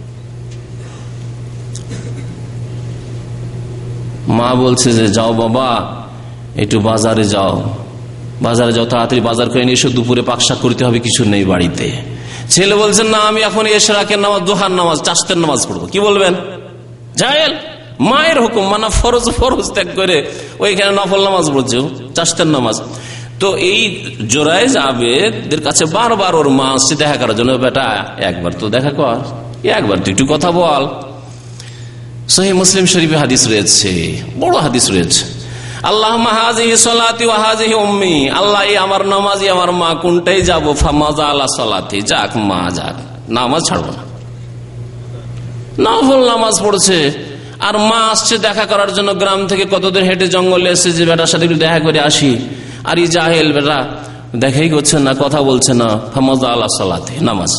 মা বলছে যে যাও বাবা একটু বাজারে যাও, বাজারে যাও, তাড়াতাড়ি বাজার করে নিয়ে এসো, দুপুরে পাকশাক করতে হবে, কিছু নেই বাড়িতে। ছেলে বলছেন না আমি এখন এশরাকের নামাজ, দোহার নামাজ, চাষতের নামাজ পড়বো। কি বলবেন? জাহেল। মায়ের হুকুম মানা ফরজ, ফরজ ত্যাগ করে ওইখানে নফল নামাজ পড়ছে, চাষতের নামাজ। তো এই জোরাইজ আবেদের কাছে বারবার ওর মা আসছে দেখা করার জন্য, বেটা একবার তো দেখা কর, একবার তুই একটু কথা বল। সহিহ মুসলিম শরীফে হাদিস রয়েছে, বড় হাদিস রয়েছে, আল্লাহুম্মা হাযিহি সালাতি ওয়া হাযিহি উম্মি, আল্লাহ এই আমার নামাজ আমার মা কোনটাই যাব, ফামাযা আলা সালাতি, যাক মা যাক, নামাজ ছাড়বো না। নফল নামাজ পড়ছে আর মা আসছে দেখা করার জন্য, গ্রাম থেকে কতদূর হেঁটে জঙ্গলে এসে যে বেটার সাথে একটু দেখা করে আসি, আর এই জাহেল বেটা দেখাই করছে না, কথা বলছে না, ফামাযা আলা সালাতি, নামাজ।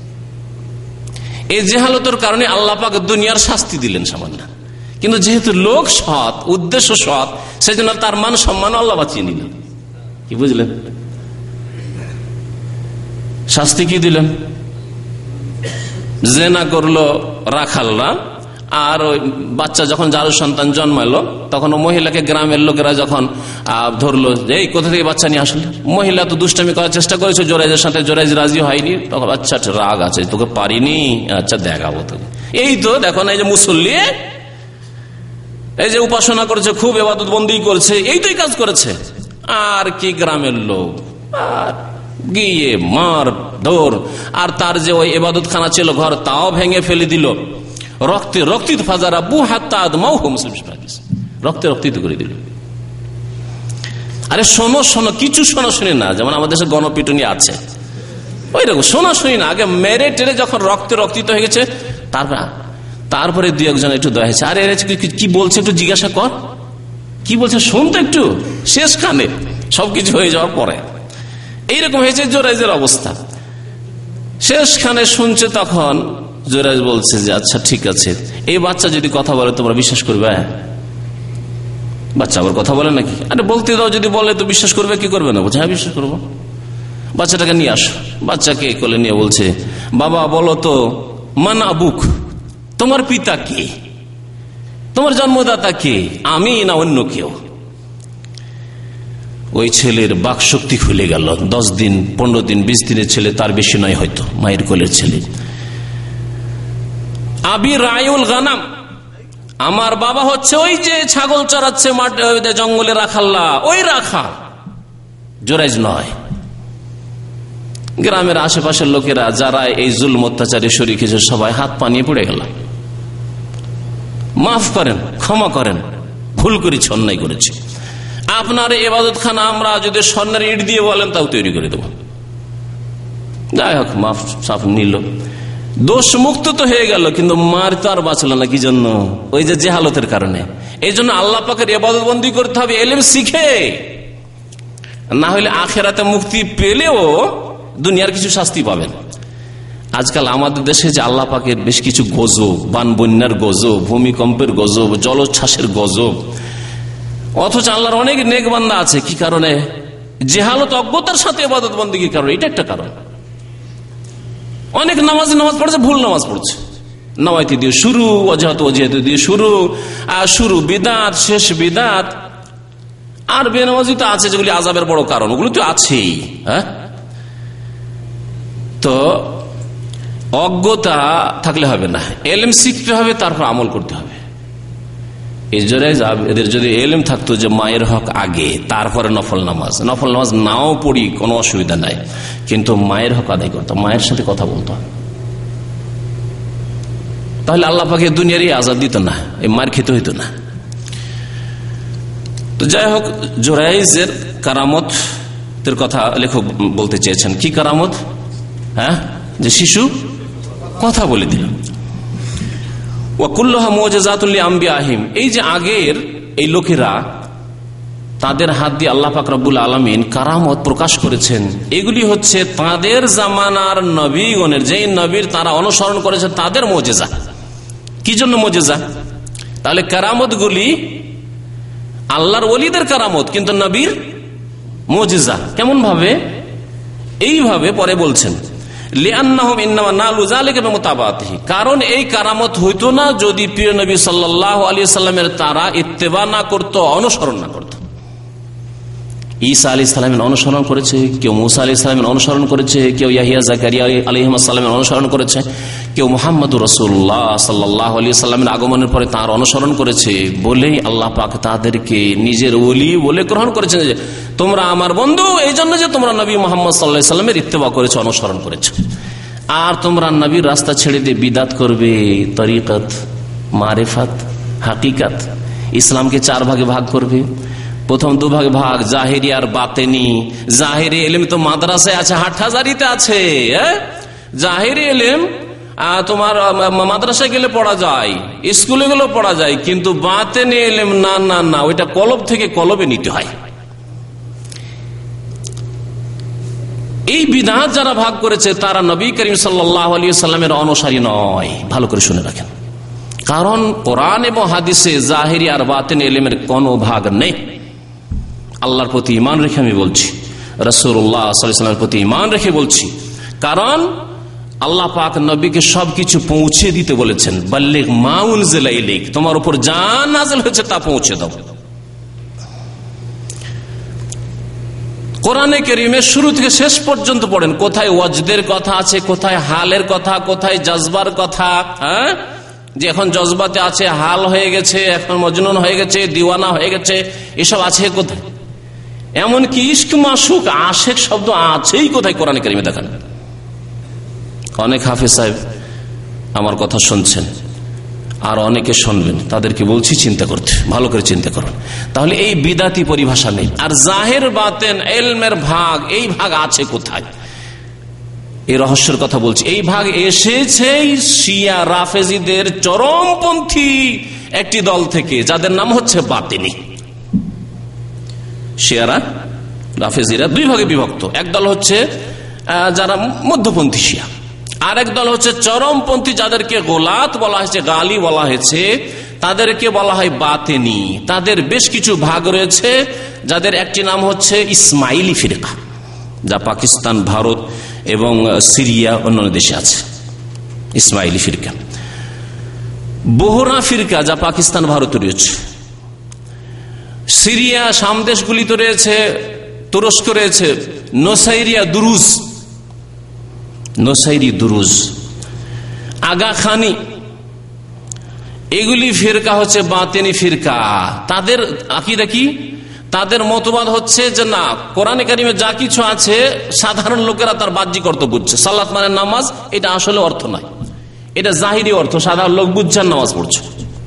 এই জেহালতের কারণে আল্লাহ পাক দুনিয়ার শাস্তি দিলেন সামান্য, কিন্তু যেহেতু লোক সৎ, উদ্দেশ্য সৎ, সেজন্য তার মান সম্মান আল্লাহ বাঁচিয়ে নিলেন। কি বুঝলেন? শাস্তি কি দিলেন? জেনা করলো রাখালরা, আর ওই বাচ্চা যখন যার সন্তান জন্মালো তখন ও মহিলাকে গ্রামের লোকেরা যখন ধরলো যে এই কোথা থেকে বাচ্চা নিয়ে আসলে, মহিলা তো দুষ্টামি করার চেষ্টা করেছে জোরাইজের সাথে, জোরাইজ রাজি হয়নি, তখন আচ্ছা রাগ আছে, তোকে পারিনি, আচ্ছা দেখাবো তোকে। এই তো দেখো না, এই যে মুসল্লি, এই যে উপাসনা করেছে, খুব ইবাদত বন্দেগী করছে, এই তো কাজ করেছে। আর কি গ্রামের লোক, আর গিয়ে মার ধর, আর তার যে ওই ইবাদত খানা ছিল ঘর, তাও ভেঙে ফেলে দিল, রক্তে রক্তিত ফাজারা বু হাত্তা আদমাও মুসলিম রক্তে রক্তিত করে দিল। আরে শোনো শোনো, কিছু শোনা শুনি না, যেমন আমাদের দেশে গণপিটুনি আছে, ওই রকম শোনা শুনি না, আগে মেরে টেরে যখন রক্তে রক্তিত হয়ে গেছে, তারপর তারপরে দুই একজন একটু দয়া হয়েছে, আরে কি বলছে একটু জিজ্ঞাসা কর, কি বলছে শুনতো একটু, শেষখানে সবকিছু হয়ে যাওয়ার পরে এইরকম হয়েছে জোরাইজের অবস্থা। শেষখানে শুনছে, তখন জোরাইজ বলছে যে আচ্ছা ঠিক আছে, এই বাচ্চা যদি কথা বলে তোমরা বিশ্বাস করবে? বাচ্চা আবার কথা বলে নাকি? আরে বলতে দাও, যদি বলে তো বিশ্বাস করবে, কি করবে না? বলছে হ্যাঁ বিশ্বাস করবো। বাচ্চাটাকে নিয়ে আসো, বাচ্চাকে কোলে নিয়ে বলছে বাবা বলো তো মান আবুক, তোমার পিতা কে, তোমার জন্মদাতা কে, আমি না অন্য কেউ? ওই ছেলের বাক শক্তি খুলে গেল। দশ দিন পনেরো দিন বিশ দিনের ছেলে, তার বেশি নয় হয়তো, মায়ের কোলের ছেলে। আবি রায়ুল গানাম, আমার বাবা হচ্ছে ওই যে ছাগল চড়াচ্ছে মাঠে জঙ্গলে রাখাল্লা, ওই রাখা, জোরাইজ নয়। গ্রামের আশেপাশের লোকেরা যারা এই জুলম অত্যাচারে শরীক হয়েছে সবাই হাত পা নিয়ে পড়ে গেল, মাফ করেন, ক্ষমা করেন, ভুল করেছি, অন্যায় করেছি। আপনার ইবাদত খানা আমরা যদি স্বর্ণের ইট দিয়ে বলেন তাও তৈরি করে দেব। যাই হোক, মাফ সাফ নিল, দোষ মুক্ত তো হয়ে গেল, কিন্তু মার তো আর বাঁচল না। কি জন্য? ওই যে জেহালতের কারণে। এই জন্য আল্লাহ পাকের ইবাদত বন্দি করতে হবে ইলম শিখে, না হলে আখেরাতে মুক্তি পেলেও দুনিয়ার কিছু শাস্তি পাবেন। আজকাল আমাদের দেশে যে আল্লাহ পাকের বেশ কিছু গজব, বান বন্যার গজব, ভূমিকম্পের গজব, জলোচ্ছ্বাসের গজব, অথচ আল্লাহর অনেক নেক বান্দা আছে। কি কারণে? জেহালত, অজ্ঞতার সাথে ইবাদত বন্দেগীর কারণে। এটা একটা কারণ। অনেক নামাজ নামাজ পড়ছে, ভুল নামাজ পড়ছে, নামাইতে দিয়ে শুরু, অজাহাত অজাহাত দিয়ে শুরু, আর শুরু বিদাত, শেষ বিদাত। আর বেনামাজি তো আছে যেগুলি আযাবের বড় কারণ, ওগুলো তো আছেই। হ্যাঁ, তো অজ্ঞতা থাকলে হবে না, এলেম শিখতে হবে, তারপর আমল করতে হবে। এদের যদি এলেম থাকতো যে মায়ের হক আগে, তারপরে নফল নামাজ, নফল নামাজ নাও পড়ি কোনো অসুবিধা নাই, কিন্তু মায়ের হক আদায় করতাম, মায়ের সাথে কথা বলতাম, তাহলে আল্লাহ পাকে দুনিয়ারই আজাদ দিত না, এই মার খেতে হইতো না। তো যাই হোক, জোরাইজের কারামত এর কথা লেখক বলতে চেয়েছেন। কি কারামত? হ্যাঁ, যে শিশু কথা বলে দিল। ওয়াকুল্লুহা মুআজিজাতুল লিআমবিয়াহিম, এই যে আগের এই লোকেরা, তাদের হাত দিয়ে আল্লাহ পাক রব্বুল আলামিন কারামত প্রকাশ করেছেন। এগুলি হচ্ছে তাদের জামানার নবীগণের, যেই নবীর তারা অনুসরণ করেছে, তাদের মুআজিজা। কি জন্য মুআজিজা? তাহলে কারামত গুলি আল্লাহর ওলিদের কারামত, কিন্তু নবীর মুআজিজা। কেমন ভাবে? এইভাবে পরে বলছেন, কারণ এই কারামত হইতো না যদি প্রিয় নবী সাল্লাল্লাহু আলাইহি সাল্লামের তারা ইত্তেবা না করতো, অনুসরণ না করতো। ঈসা আলাইহিস সালামের অনুসরণ করেছে, কেউ মুসা আলাইহিস সালামের অনুসরণ করেছে, কেউ ইয়াহিয়া জাকারিয়া আলাইহিস সালামের অনুসরণ করেছে, কেউ মুহাম্মদুর রাসূলুল্লাহ সাল্লাল্লাহু আলাইহি সাল্লামের আগমনের পরে তার অনুসরণ করেছে, বলেই আল্লাহ পাক তাদেরকে নিজের ওলি বলে গ্রহণ করেছেন যে তোমরা আমার বন্ধু, এই জন্য যে তোমরা নবী মুহাম্মদ সাল্লাল্লাহু আলাইহি সাল্লামের ইত্তেবা করেছো, অনুসরণ করেছো। আর তোমরা নবীর রাস্তা ছেড়ে দিয়ে বিদাত করবে। তরিকত, মারেফাত, হাকিকাত। ইসলামকে চার ভাগে ভাগ করবে। প্রথম দু ভাগে ভাগ জাহেরি আর বাতেনি। জাহেরি এলেম তো মাদ্রাসায় আছে, হাটহাজারিতে আছে। জাহেরি এলেম তোমার মাদ্রাসায় গেলে পড়া যায়, স্কুলে গেলেও পড়া যায়, কিন্তু বাতেনি এলেম না না না ওইটা কলব থেকে কলবে নিতে হয়। এই বিধাত যারা ভাগ করেছে তারা নবী করিম সাল্লাল্লাহু আলাইহি সাল্লামের অনুসারী নয়। ভালো করে শুনে রাখেন, কারণ কোরআন এবং হাদিসে জাহেরি আর বাতেনি এলেমের কোনো ভাগ নেই। আল্লাহর প্রতি ঈমান রেখে আমি বলছি, রাসূলুল্লাহ সাল্লাল্লাহু আলাইহি ওয়াসাল্লামের প্রতি ঈমান রেখে বলছি, কারণ আল্লাহ পাক নবীকে সবকিছু পৌঁছে দিতে বলেছেন। বাল্লিগ মা উনজিলা ইলাইক, তোমার উপর যা নাযিল হয়েছে তা পৌঁছে দাও। কোরআনে কারীমে শুরু থেকে শেষ পর্যন্ত পড়েন, কোথায় ওয়াজদের কথা আছে, কোথায় হালের কথা, কোথায় জজবার কথা। হ্যাঁ, যে এখন জজবাতে আছে, হাল হয়ে গেছে, এখন মজনুন হয়ে গেছে, দিওয়ানা হয়ে গেছে, এসব আছে কোথায়? এমনকি ইশক, মাশুক, আশেক শব্দ আছেই কোথায় কোরআনে কারীমে দেখান। অনেক হাফেজ সাহেব আমার কথা শুনছেন, আর অনেকে শুনবেন, তাদেরকে বলছি চিন্তা করতে, ভালো করে চিন্তা করুন। তাহলে এই বিদাতি পরিভাষা নেই। আর জাহের বাতেন ইলমের ভাগ, এই ভাগ আছে কোথায়? এই রহস্যের কথা বলছি। এই ভাগ এসেছে শিয়া রাফেজিদের চরমপন্থী একটি দল থেকে, যাদের নাম হচ্ছে বাতিনি। শিয়ারা রাফেজিরা দুই ভাগে বিভক্ত। এক দল হচ্ছে যারা মধ্যপন্থী শিয়া, আর এক দল হচ্ছে চরমপন্থী, যাদেরকে গোলাত বলা হয়েছে, গালি বলা হয়েছে, তাদেরকে বলা হয় বাতেনি। তাদের বেশ কিছু ভাগ রয়েছে, যাদের একটি নাম হচ্ছে ইসমাইলি ফিরকা, যা পাকিস্তান, ভারত এবং সিরিয়া অন্যান্য দেশে আছে। ইসমাইলি ফিরকা। বোহরা ফিরকা, যা পাকিস্তান, ভারতে রয়েছে। সিরিয়া, শাম দেশগুলিতে রয়েছে, তুরস্ক রয়েছে। নোসাইরিয়া দুরুজ, নোসাইরি দুরুজ, আগা খানি, এগুলি ফিরকা হচ্ছে বাতেনি ফিরকা। তাদের আকীদা কি? তাদের মতবাদ হচ্ছে যে না, কোরআনে কারিমে যা কিছু আছে সাধারণ লোকেরা তার বাহ্যিক অর্থ বুঝছে। সালাত মানে নামাজ, এটা আসলে অর্থ নয়, এটা জাহিরি অর্থ, সাধারণ লোক বুঝছেন নামাজ পড়ছে।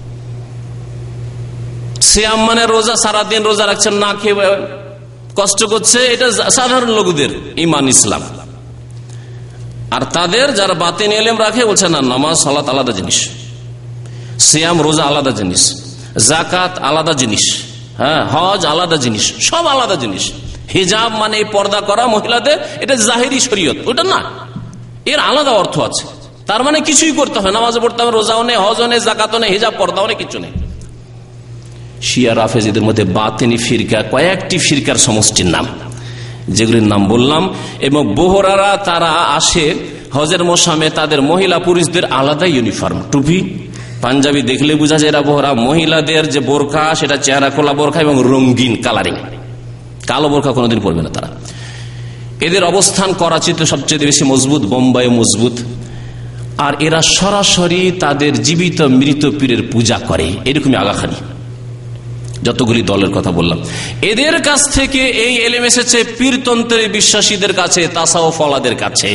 সিয়াম মানে রোজা, সারাদিন রোজা রাখছেন, না খেয়ে কষ্ট করছে, এটা সাধারণ লোকদের ঈমান ইসলাম। আর তাদের যারা বাতিন ইলম রাখে বলছে না, নামাজ সালাত আলাদা জিনিস, সিয়াম রোজা আলাদা জিনিস, যাকাত আলাদা জিনিস, হ্যাঁ হজ আলাদা জিনিস, সব আলাদা জিনিস। হিজাব মানে পর্দা করা মহিলাদের, এটা জাহিরি শরীয়ত, ওটা না, এর আলাদা অর্থ আছে। তার মানে কিছুই করতে হয়, নামাজ পড়তে হবে, রোজাও নেই, হজও নেই, যাকাতও নেই, হিজাব পর্দাও নেই, কিছু নেই। শিয়া রাফেজিদের মধ্যে বাতিনি ফিরকা কয়েকটি ফিরকার সমষ্টির নাম, যেগুলির নাম বললাম। এবং বোহরারা তারা আসে হজের মৌসুমে, তাদের মহিলা পুরুষদের আলাদা ইউনিফর্ম, টুপি পাঞ্জাবি দেখলে বোঝা যায় এরা বোহরা। মহিলাদের যে বোরখা, সেটা চেহারা খোলা বোরখা এবং রঙিন কালারিং, কালো বোরখা কোনোদিন পরবে না তারা। এদের অবস্থান করাচিতে সবচেয়ে বেশি মজবুত, বোম্বাই মজবুত। আর এরা সরাসরি তাদের জীবিত মৃত পীরের পূজা করে, এরকমই আগাখানি যতগুলি দলের কথা বললাম। এদের কাছ থেকে এই এলেম এসেছে পীরতন্ত্রের বিশ্বাসীদের কাছে, তাসাউফ ওয়ালাদের কাছে,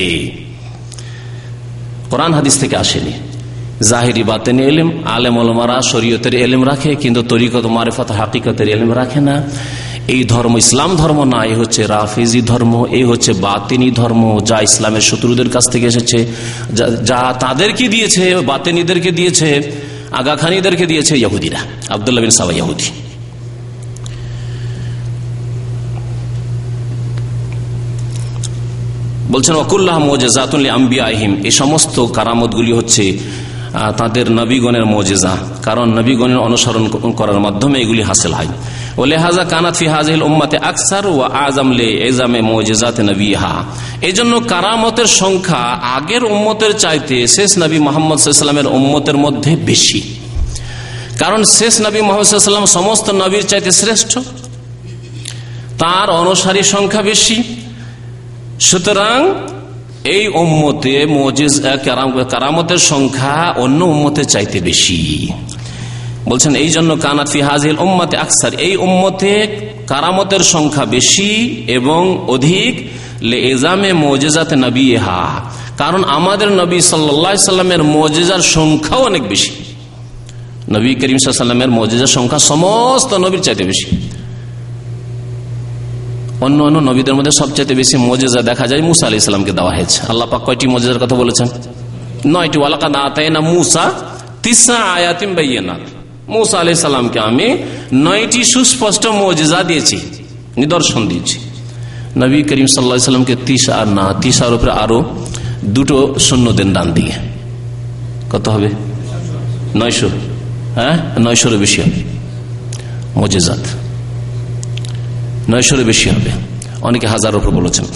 কোরআন হাদিস থেকে আসেনি। জাহিরি বাতেনি এলেম, আলেম ওলামারা শরীয়তের এলেম রাখে, কিন্তু তরিকত, মারিফাত, হাকিকতের এলেম রাখে না। এই ধর্ম ইসলাম ধর্ম না, এই হচ্ছে রাফেজি ধর্ম, এই হচ্ছে বাতিনি ধর্ম, যা ইসলামের শত্রুদের কাছ থেকে এসেছে, যা তাদেরকে দিয়েছে, বাতেনিদেরকে দিয়েছে, আগাখানিদেরকে দিয়েছে ইহুদিরা, আব্দুল্লাহ বিন সাবা ইহুদি। বলছেন ওয়াকুল্লাহ মুজিজাতুন লিআম্বিয়াহিম, এই সমস্ত কারামতগুলি হচ্ছে তাদের নবীগণের মুজিজা, কারণ নবীগণের অনুসরণ করার মাধ্যমে এগুলি হাসিল হয়। ওয়ালিহাযা কানাত ফি হাযিহিল উম্মতি আকসার ওয়া আযম লিইজামি মুজিজাতি নবিহা। এজন্য কারামতের সংখ্যা আগের উম্মতের চাইতে শেষ নবী মুহাম্মদ সাল্লাল্লাহু আলাইহি ওয়াসাল্লামের উম্মতের মধ্যে বেশি, কারণ শেষ নবী মুহাম্মদ সাল্লাল্লাহু আলাইহি ওয়াসাল্লাম সমস্ত নবীর চাইতে শ্রেষ্ঠ, তার অনুসারী সংখ্যা বেশি। সুতরাং এই উম্মতে মুজিজা কারামতের সংখ্যা অন্য উম্মতের চাইতে বেশি। বলছেন এই জন্য কানাত ফি হাযিহিল উম্মতি আকসার, এই উম্মতে কারামতের সংখ্যা বেশি এবং অধিক, লিইজামে মুজিজাতে নবিহা, কারণ আমাদের নবী সাল্লাল্লাহু আলাইহি সাল্লামের মুজিজার সংখ্যাও অনেক বেশি। নবী করিম সাল্লাল্লাহু আলাইহি সাল্লামের মুজিজার সংখ্যা সমস্ত নবীর চাইতে বেশি। অন্য অন্য নবীদের মধ্যে সবচেয়ে বেশি মুজিজা দেখা যায় মুসা আলাইহিস সালামকে দেওয়া হয়েছে। আল্লাহ পাক কয়টি মুজিজার কথা বলেছেন? নয়টি। ওয়ালাকাদ আতাইনা মুসা তিসআ আয়াতিন বাইয়িনাত। মুসা আলাইহিস সালামকে আমি নয়টি সুস্পষ্ট মুজিজা দিয়েছি, নিদর্শন দিয়েছি। নবী করিম সাল্লাল্লাহু আলাইহি সাল্লামকে তিস আর না তিসার উপরে আরো দুটো শূন্য দেন ডান দিকে, কত হবে? নয়শো। হ্যাঁ, নয়শোর বেশি হবে মুজিজাত, নয়শোর বেশি হবে। অনেকে হাজার উপর বলেছেন।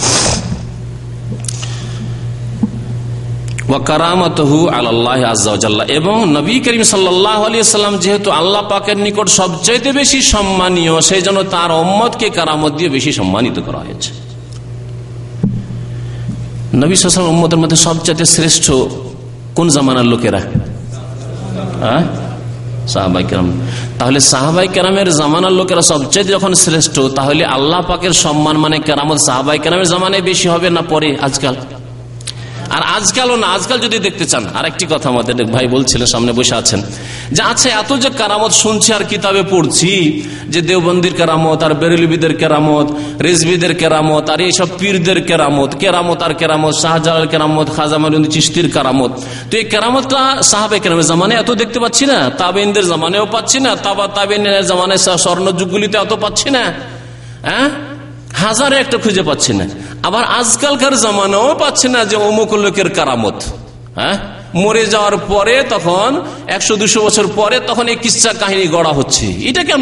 ওয়া কারামাতুহু আলাল্লাহি আযজা ওয়া জাল্লা, এবং নবী করিম সাল্লাল্লাহু আলাইহি ওয়াসাল্লাম যেহেতু আল্লাহ পাকের নিকট সবচেয়ে বেশি সম্মানীয়, সেই জন্য তার উম্মতকে কারামত দিয়ে বেশি সম্মানিত করা হয়েছে। নবী সাল্লাল্লাহু আলাইহি ওয়াসাল্লাম উম্মতের মধ্যে সবচেয়ে শ্রেষ্ঠ কোন জামানার লোকেরা? হ্যাঁ, সাহাবায়ে কেরাম। তাহলে সাহাবায়ে কেরামের জামানার লোকেরা সবচেয়ে যখন শ্রেষ্ঠ, তাহলে আল্লাহ পাকের সম্মান মানে কেরামত সাহাবায়ে কেরামের জামানায় বেশি হবে না পরে আজকাল? আর আজকালও না, আজকাল যদি দেখতে চান, আর একটি কথা আমাদের ভাই বলছিলেন, সামনে বসে আছেন, যে আচ্ছা এত যে কারামত শুনছি আর কিতাবে পড়ছি, যে দেওবন্দির কেরামত আর বেরেলভিদের কেরামত, রেজভিদের কেরামত আর এইসব পীরদের কেরামত, কেরামত আর কেরামত, শাহজালাল কেরামত, খাজা মঈনুদ্দিন চিশতির কেরামত, তো এই কেরামতটা সাহাবায়ে কেরামের জামানায় এত দেখতে পাচ্ছি না, তাবেঈনদের জামানায়ও পাচ্ছি না, তাবা তাবেঈনের জামানায় স্বর্ণ যুগগুলিতে এত পাচ্ছি না, হ্যাঁ হাজারে একটা খুঁজে পাচ্ছি না। আবার আজকালকার জামানাও পাচ্ছি না যে অমুক লোকের কারামত, হ্যাঁ মরে যাওয়ার পরে তখন একশো দুশো বছর পরে তখন এই কিচ্ছা কাহিনী গড়া হচ্ছে। এটা কেন?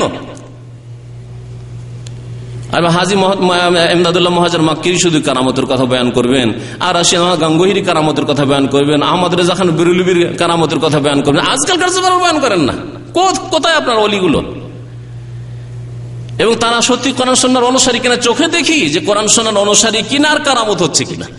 আর হাজী এমদাদুল্লাহ মুহাজির মাক্কি শুধু কারামতের কথা বয়ান করবেন, আর রাশিদ গাঙ্গুহির কারামতের কথা বয়ান করবেন, আহমদ রেজা খান বেরেলভির কারামতের কথা বয়ান করবেন। আজকালকার জামানায় বয়ান করেন না। কোথায় আপনার ওলিগুলো? এবং তারা সত্যি কোরআন সুন্নাহর অনুসারী কিনা চোখে দেখি যে কোরআন সুন্নাহর অনুসারী কিনা আর কারামত হচ্ছে কিনা।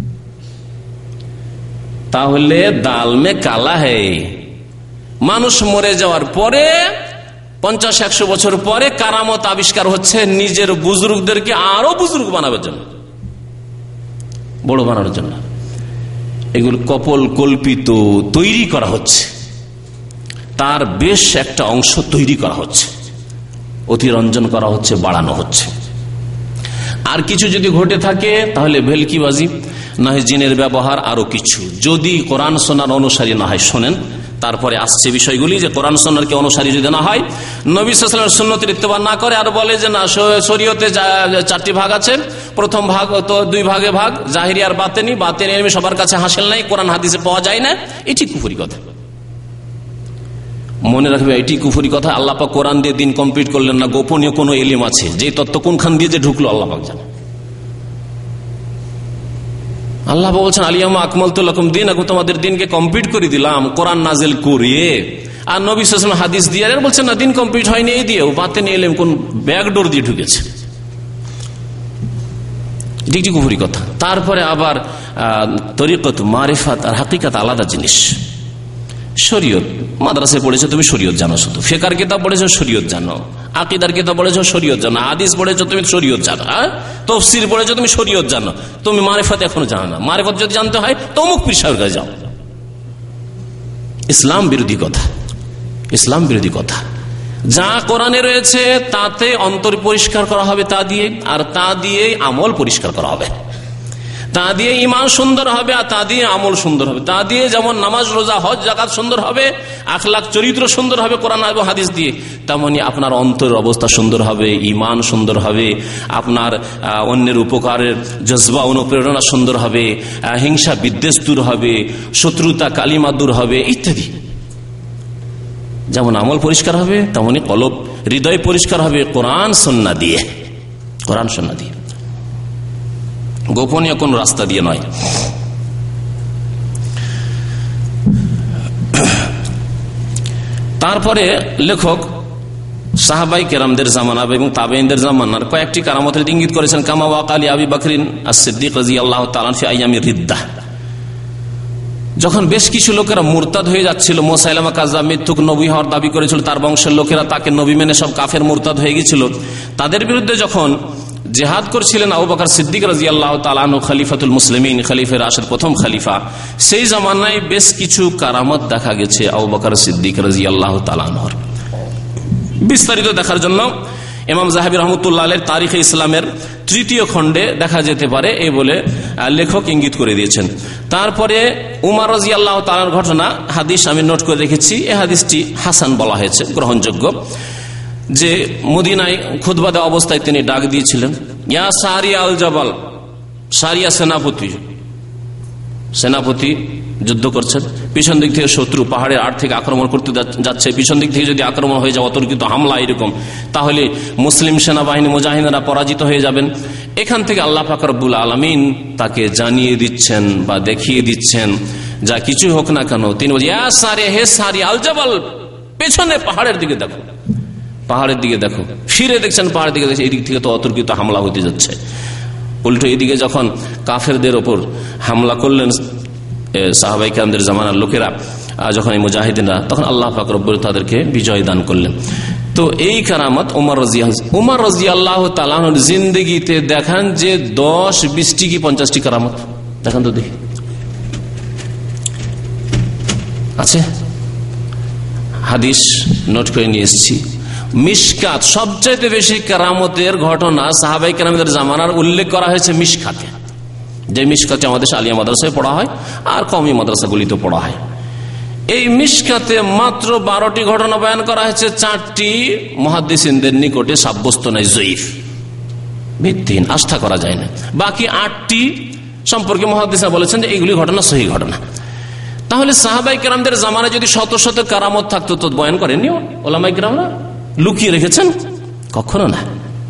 তাহলে দাল মে কালা হে, মানুষ মরে যাওয়ার পরে পঞ্চাশ একশো বছর পরে কারামত আবিষ্কার হচ্ছে নিজের বুজুর্গদেরকে আরো বুজুর্গ বানাবার জন্য, বড় বানানোর জন্য। এগুলো কপল কল্পিত তৈরি করা হচ্ছে, তার বেশ একটা অংশ তৈরি করা হচ্ছে, অতিরঞ্জন করা হচ্ছে, বাড়ানো হচ্ছে। আর কিছু যদি ঘটে থাকে তাহলে ভেলকিবাজি, না হয় জিনের ব্যবহার, আরো কিছু। যদি কোরআন সুন্নাহর অনুসারী না হয়, শোনেন তারপরে আসছে বিষয়গুলি, যে কোরআন সুন্নাহর কে অনুসারী যদি না হয়, নবী সাল্লাল্লাহু আলাইহি ওয়াসাল্লামের সুন্নতের ইত্তেবা না করে, আর বলে যে না শরীয়তে চারটি ভাগ আছে, প্রথম ভাগ তো দুই ভাগে ভাগ, জাহিরি আর বাতেনি, বাতেনি ইলম সবার কাছে হাসিল নাই, কোরআন হাদিসে পাওয়া যায় না, এটি কুফরি কথা। মনে রাখবে, এটি কুফরি কথা। আল্লাহ পাক কোরআন দিয়ে দিন কমপ্লিট করলেন না, গোপনীয় কোন ইলম আছে, যে তত্ত্ব কোনখান দিয়ে যে ঢুকলো আল্লাহ পাক জানে। আল্লাহ বলছেন আলিয়ামা আকমালতু লাকুম দীনাকুম, তোমাদের দিনকে কমপ্লিট করে দিলাম কোরআন নাজিল করিয়ে। আর নবী সাল্লাল্লাহু আলাইহি ওয়াসাল্লাম হাদিস দিয়ে আর বলছেন না দিন কমপ্লিট হয়নি, এই দিয়েও বাতেনি ইলম কোন ব্যাকডোর দিয়ে ঢুকেছে, এটি একটি কুফরি কথা। তারপরে আবার তরিকত, মারিফাত আর হাকিকাত আলাদা জিনিস। শরীয়ত মাদ্রাসায় পড়েছো তুমি, শরীয়ত জানো, শুধু ফিকহের কিতাব পড়েছো শরীয়ত জানো, আকীদার কিতাব পড়েছো শরীয়ত জানো, হাদিস পড়েছো তুমি শরীয়ত জানো, হ্যাঁ তাফসীর পড়েছো তুমি শরীয়ত জানো, তুমি মারিফাত এখনো জানো না। মারিফাত যদি জানতে হয় তো অমুক পীর সাহেবের কাছে যাও। ইসলাম বিরোধী কথা, ইসলাম বিরোধী কথা। যা কোরআনে রয়েছে তাতে অন্তর পরিষ্কার করা হবে তা দিয়ে, আর তা দিয়ে আমল পরিষ্কার করা হবে, তা দিয়ে ঈমান সুন্দর হবে, আর তা দিয়ে আমল সুন্দর হবে। তা দিয়ে যেমন নামাজ রোজা হজ যাকাত সুন্দর হবে, আখলাক চরিত্র সুন্দর হবে কোরআন এবং হাদিস দিয়ে, তেমনি আপনার অন্তরের অবস্থা সুন্দর হবে, ঈমান সুন্দর হবে, আপনার অন্যের উপকারের জজবা অনুপ্রেরণা সুন্দর হবে, হিংসা বিদ্বেষ দূর হবে, শত্রুতা কালিমা দূর হবে ইত্যাদি। যেমন আমল পরিষ্কার হবে, তেমনি কলব হৃদয় পরিষ্কার হবে কোরআন সুন্নাহ দিয়ে, কোরআন সুন্নাহ দিয়ে, গোপনীয় কোন রাস্তা দিয়ে নয়। তারপরে লেখক সাহাবাই কেরামদের জামানা এবং তাবেঈনদের জামানার কয়েকটি কারামতের ইঙ্গিত করেছেন। কামা ওয়াকালি আবি বকরিন as-সিদ্দিক রাদিয়াল্লাহু তাআলা ফি আইয়ামির রিদ্দাহ, যখন বেশ কিছু লোকেরা মুরতাদ হয়ে যাচ্ছিল, মুসাইলামা কাযযাব মিথ্যুক নবী হওয়ার দাবি করেছিল, তার বংশের লোকেরা তাকে নবী মেনে সব কাফের মুরতাদ হয়ে গেছিল, তাদের বিরুদ্ধে যখন জিহাদ করছিলেন আবু বকর সিদ্দিক রাদিয়াল্লাহু তাআলা আনহু, খলিফাতুল মুসলিমিন, খলিফা রাশিদ, প্রথম খলিফা। সেই জামানায় বেশ কিছু কারামত দেখা গেছে আবু বকর সিদ্দিক রাদিয়াল্লাহু তাআলা আনহুর। বিস্তারিত দেখার জন্য ইমাম যাহাবী রাহমাতুল্লাহ আলাইহির তারিখে ইসলামের তৃতীয় খণ্ডে দেখা যেতে পারে এই বলে লেখক ইঙ্গিত করে দিয়েছেন। তারপরে উমর রাদিয়াল্লাহু তাআলার ঘটনা হাদিস আমি নোট করে রেখেছি। এই হাদিসটি হাসান বলা হয়েছে, গ্রহণযোগ্য, যে মদিনায় খুতবা দেওয়া অবস্থায় তিনি ডাক দিয়েছিলেন, ইয়া সারিয়া আল জাবাল, সারিয়া সেনাপতি, সেনাপতি যুদ্ধ করছেন, পিছন দিক থেকে শত্রু পাহাড়ের আড় থেকে আক্রমণ করতে যাচ্ছে, পিছন দিক থেকে যদি আক্রমণ হয়ে যায়, অতর্কিত হামলা এরকম, তাহলে মুসলিম সেনাবাহিনী মুজাহিদরা পরাজিত হয়ে যাবেন। এখান থেকে আল্লাহ পাক রব্বুল আলামিন তাকে জানিয়ে দিচ্ছেন বা দেখিয়ে দিচ্ছেন, যা কিছু হোক না কেন, তিনি বলছেন ইয়া সারিয়া, হে সারিয়া আল জাবাল, পেছনে পাহাড়ের দিকে দেখো, পাহাড়ের দিকে দেখো। ফিরে দেখছেন পাহাড়ের দিকে, দেখছেন এদিক থেকে তো অতর্কিত হামলা হতে যাচ্ছে। উল্টো এদিকে যখন কাফেরদের ওপর হামলা করলেন সাহাবায়ে কেরামদের জামানার লোকেরা, যখন এই মুজাহিদিনরা, তখন আল্লাহ পাক রব্বুল তাদেরকে বিজয় দান করলেন। তো এই কারামত উমর রাদিয়াল্লাহু উমর রাদিয়াল্লাহু তাআলা আনহুর জিন্দেগিতে দেখান যে দশ বিশটি কি পঞ্চাশটি কারামত দেখান তো দেখি আছে। হাদিস নোট করে নিয়ে এসেছি। মিশকাত, সবচেয়ে বেশি কারামতের ঘটনা সাহাবায়ে কেরামদের জামানার উল্লেখ করা হয়েছে মিশকাতে, যে মিশকাতে আমাদের আলিয়া মাদ্রাসায় পড়া হয় আর কওমি মাদ্রাসাগুলিতে পড়া হয়। এই মিশকাতে মাত্র বারোটি ঘটনা বয়ান করা হয়েছে, চারটি মুহাদ্দিসিনদের নিকটে সাব্যস্ত নাই, যঈফ, ভিত্তিহীন, আস্থা করা যায় না। বাকি আটটি সম্পর্কে মুহাদ্দিসরা বলেছেন যে এইগুলি ঘটনা সহিহ ঘটনা। তাহলে সাহাবায়ে কেরামদের জামানায় যদি শত শত কারামত থাকতো তো বয়ান করেননি ওলামায়ে কেরামরা? লুকিয়ে রেখেছেন? কখনো না।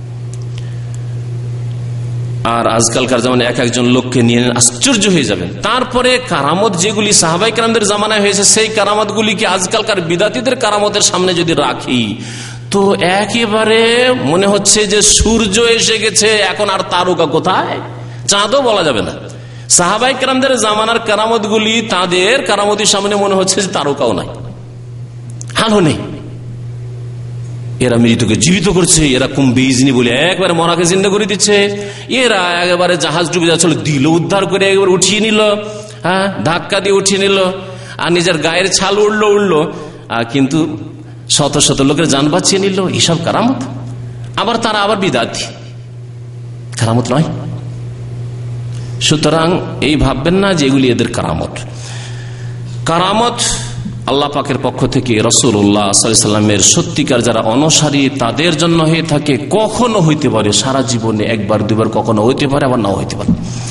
আর আজকালকার জামানায় এক একজন লোককে নিয়ে আশ্চর্য হয়ে যাবেন। তারপরে কারামত যেগুলি সাহাবায়ে কেরামদের জামানায় হয়েছে, সেই কারামত গুলিকে আজকালকার বিদাতীদের কারামতের সামনে যদি রাখি তো একেবারে মনে হচ্ছে যে সূর্য এসে গেছে, এখন আর তারকা কোথায়, চাঁদও বলা যাবে না। সাহাবায়ে কেরামদের জামানার কারামত গুলি তাদের কারামতির সামনে মনে হচ্ছে যে তারকাও নাই, হালও নেই। এরা মৃতকে জীবিত করছে, এরা কুম্বিজনি বলে একবারে মরাকে জিন্দা করে দিচ্ছে, এরা একেবারে জাহাজ ডুবে যাচ্ছিল দিল উদ্ধার করে একবার উঠিয়ে নিল, হ্যাঁ ধাক্কা দিয়ে উঠিয়ে নিল, আর নিজের গায়ের ছাল উড়লো উড়লো কিন্তু শত শত লোকের জান বাঁচিয়ে নিল। এসব কারামত। আবার তারা আবার বিদাতি, কারামত নয়। সুতরাং এই ভাববেন না যে এগুলি এদের কারামত। কারামত আল্লাহ পাকের পক্ষ থেকে রাসূলুল্লাহ সাল্লাল্লাহু আলাইহি ওয়াসাল্লামের সত্যিকার যারা অনুসারী তাদের জন্য হয়ে থাকে। কখনো হইতে পারে সারা জীবনে একবার দুবার, কখনো হইতে পারে আবার নাও হইতে পারে।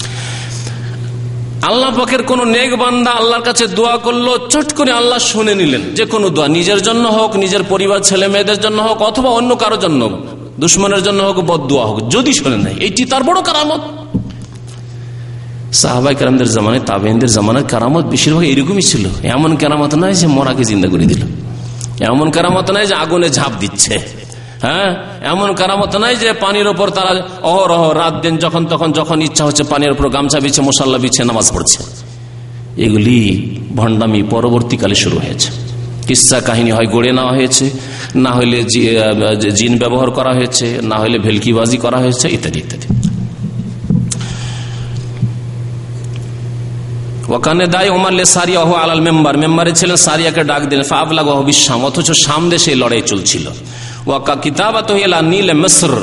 আল্লাহ পাকের কোন নেক বান্দা আল্লাহর কাছে দোয়া করলো, চট করে আল্লাহ শুনে নিলেন, যে কোনো দোয়া, নিজের জন্য হোক, নিজের পরিবার ছেলে মেয়েদের জন্য হোক, অথবা অন্য কারোর জন্য, দুশ্মনের জন্য হোক, বদদোয়া হোক, যদি শুনে নেয়, এটি তার বড় কারামত। সাহাবায়ে কেরামদের জামানায়, তাবেঈনদের জামানায় কারামত বেশিরভাগ এরকমই ছিল। এমন কারামত নয় যে মরাকে জিন্দা করে দিল, এমন কারামত নয় যে আগুনে ঝাঁপ দিচ্ছে, হ্যাঁ এমন কারামত নয় যে পানির ওপর তারা অহরহ রাত দিন যখন তখন যখন ইচ্ছা হচ্ছে পানির উপর গামছা বিছে, মুসাল্লা বিছে নামাজ পড়ছে। এগুলি ভণ্ডামি পরবর্তীকালে শুরু হয়েছে। কিসসা কাহিনী হয় গড়ে নেওয়া হয়েছে, না হলে জিন ব্যবহার করা হয়েছে, না হলে ভেলকিবাজি করা হয়েছে, ইত্যাদি ইত্যাদি। ওখানে দায় ওমর লে সারিয়া আলাল মেম্বার, মেম্বারে ছিলেন, সারিয়াকে ডাক দিলেন। ফাবলাগ বিশাম, অথচ শাম দেশে লড়াই চলছিল। ওয়াকা কিতাবাত ইলা নীল মিসর,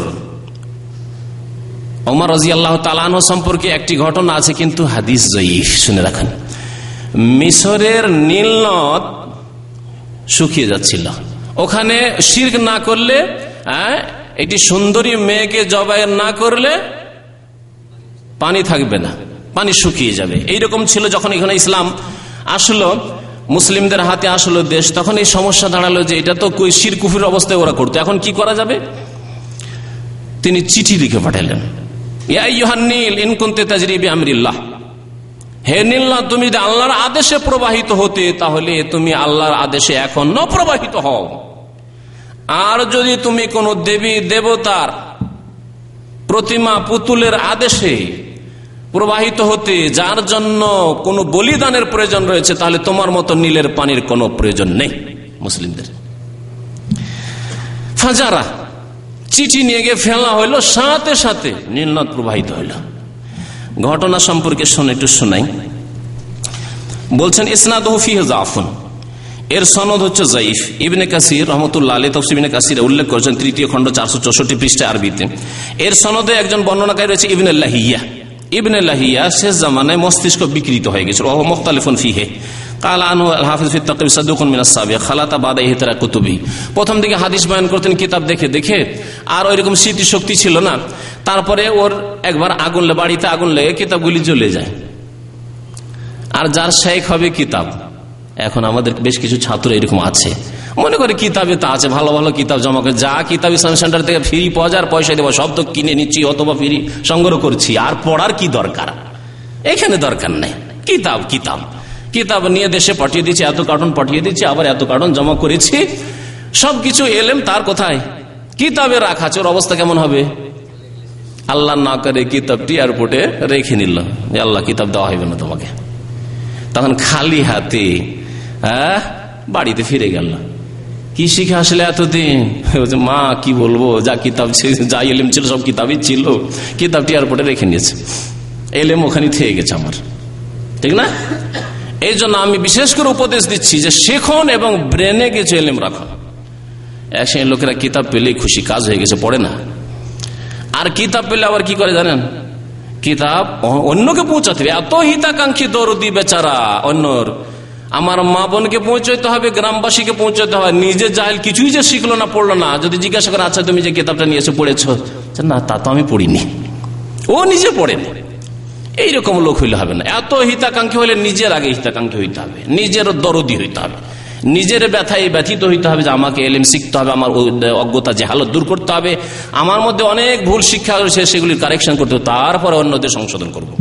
ওমর রাদিয়াল্লাহু তাআলা আনহু সম্পর্কে একটি ঘটনা আছে কিন্তু হাদিস যঈফ, শুনে রাখেন। মিশরের নীল নদ শুকিয়ে যাচ্ছিল, ওখানে শিরক না করলে, একটি সুন্দরী মেয়েকে জবাই না করলে পানি থাকবে না, পানি শুকিয়ে যাবে। এইরকম ছিল যখন এখানে ইসলাম আসলো, মুসলিমদের হাতে আসলো দেশ, তখন এই সমস্যা দাঁড়ালো যে এটা তো শির কুফরির অবস্থায় ওরা করতো, এখন কি করা যাবে? তিনি চিঠি লিখে পাঠালেন, ইয়া আইয়ুহান নীল ইন কুনতা তাজরি বিআমরিল্লাহ, হে নীল নদ, তুমি যদি আল্লাহর আদেশে প্রবাহিত হতে তাহলে তুমি আল্লাহর আদেশে এখন প্রবাহিত হও। আর যদি তুমি কোন দেবী দেবতার প্রতিমা পুতুলের আদেশে প্রবাহিত হতে, যার জন্য কোন বলিদানের প্রয়োজন রয়েছে, তাহলে তোমার মতো নীলের পানির কোনো প্রয়োজন নেই মুসলিমদের। ফাজারা, চিঠি নিয়ে গিয়ে ফেলা হইল, সাথে সাথে নীলনদ প্রবাহিত হইল। ঘটনা সম্পর্কে শুনে একটু শোনাই। বলছেন ইসনাদহু ফীহি যাফুন, এর সনদ হচ্ছে যায়ীফ। ইবনে কাসির রহমতুল্লাহ আলাইহি তাফসীর ইবনে কাসিরে উল্লেখ করেছেন তৃতীয় খণ্ড চারশো চৌষট্টি পৃষ্ঠা আরবিতে। এর সনদে একজন বর্ণনাকারী রয়েছে ইবনে লাহিয়া। ইবনে লাহিয়া শেষ জামানায় মস্তিষ্ক বিকৃত হয়ে গেছিল। ওয়া মুখতালিফুন ফীহি قال عنه الحافظ في التقريب صدوق من السابق خلط بعد احتراق كتبه। প্রথম দিকে হাদিস বয়ান করতেন কিতাব দেখে দেখে, আর ওইরকম স্মৃতি শক্তি ছিল না। তারপরে ওর একবার আগুন বাড়িতে আগুন লেগে কিতাবগুলি জ্বলে যায়। আর যার শেখ হবে কিতাব, এখন আমাদের বেশ কিছু ছাত্র এরকম আছে, মনে করে কিতাবে তা আছে, ভালো ভালো কিতাব জমা করে, যা কিতাব ইসলাম সেন্টার থেকে ফ্রি পাওয়া যায় আর পয়সা দেবো সব তো কিনে নিচ্ছি অথবা ফ্রি সংগ্রহ করছি, আর পড়ার কি দরকার? এখানে দরকার নেই। কিতাব কিতাব কিতাব নিয়ে দেশে পাঠিয়ে দিচ্ছি, এত কার্টন পাঠিয়ে দিচ্ছি, আবার এত কার্টন জমা করেছি, সবকিছু এলেম তার কোথায়? কিতাবে রাখা আছে। ওর অবস্থা কেমন হবে? আল্লাহ না করে কিতাবটি এয়ারপোর্টে রেখে নিল, যে আল্লাহ কিতাব দেওয়া হবে না তোমাকে। তখন খালি হাতে হ্যাঁ বাড়িতে ফিরে গেল। কি শিখে আসলে এতদিন? মা কি বলবো, যা কিতাব যা এলেম ছিল সব কিতাবই ছিল, কিতাবটি এয়ারপোর্টে রেখে নিয়েছে, এলেম ওখানে থেকে গেছে আমার, ঠিক না? এই জন্য আমি বিশেষ করে উপদেশ দিচ্ছি যে শেখুন এবং ব্রেনে কিছু এলেম রাখুন। এক লোকেরা কিতাব পেলেই খুশি, কাজ হয়ে গেছে, পড়ে না। আর কিতাব পেলে আবার কি করে জানেন? কিতাব অন্যকে পৌঁছাতে হবে। এত হিতাকাঙ্ক্ষী দরদি বেচারা অন্যর। আমার মা বোনকে পৌঁছাতে হবে, গ্রামবাসীকে পৌঁছাতে হবে। নিজে জাহেল, কিছুই যে শিখলো না, পড়লো না, যদি জিজ্ঞাসা করে আচ্ছা তুমি যে কিতাবটা নিয়েছো পড়েছো, না তা তো আমি পড়িনি, ও নিজে পড়েনি, এইরকম লোক হইলে হবে না। এত হিতাকাঙ্ক্ষী হলে নিজের আগে হিতাকাঙ্ক্ষী হইতে হবে, নিজের দরদি হইতে হবে, নিজের ব্যথায় ব্যথিত হইতে হবে যে আমাকে এলেম শিখতে হবে, আমার অজ্ঞতা যে হালত দূর করতে হবে, আমার মধ্যে অনেক ভুল শিক্ষা রয়েছে সেগুলির কারেকশন করতে হবে, তারপরে অন্যদের সংশোধন করব।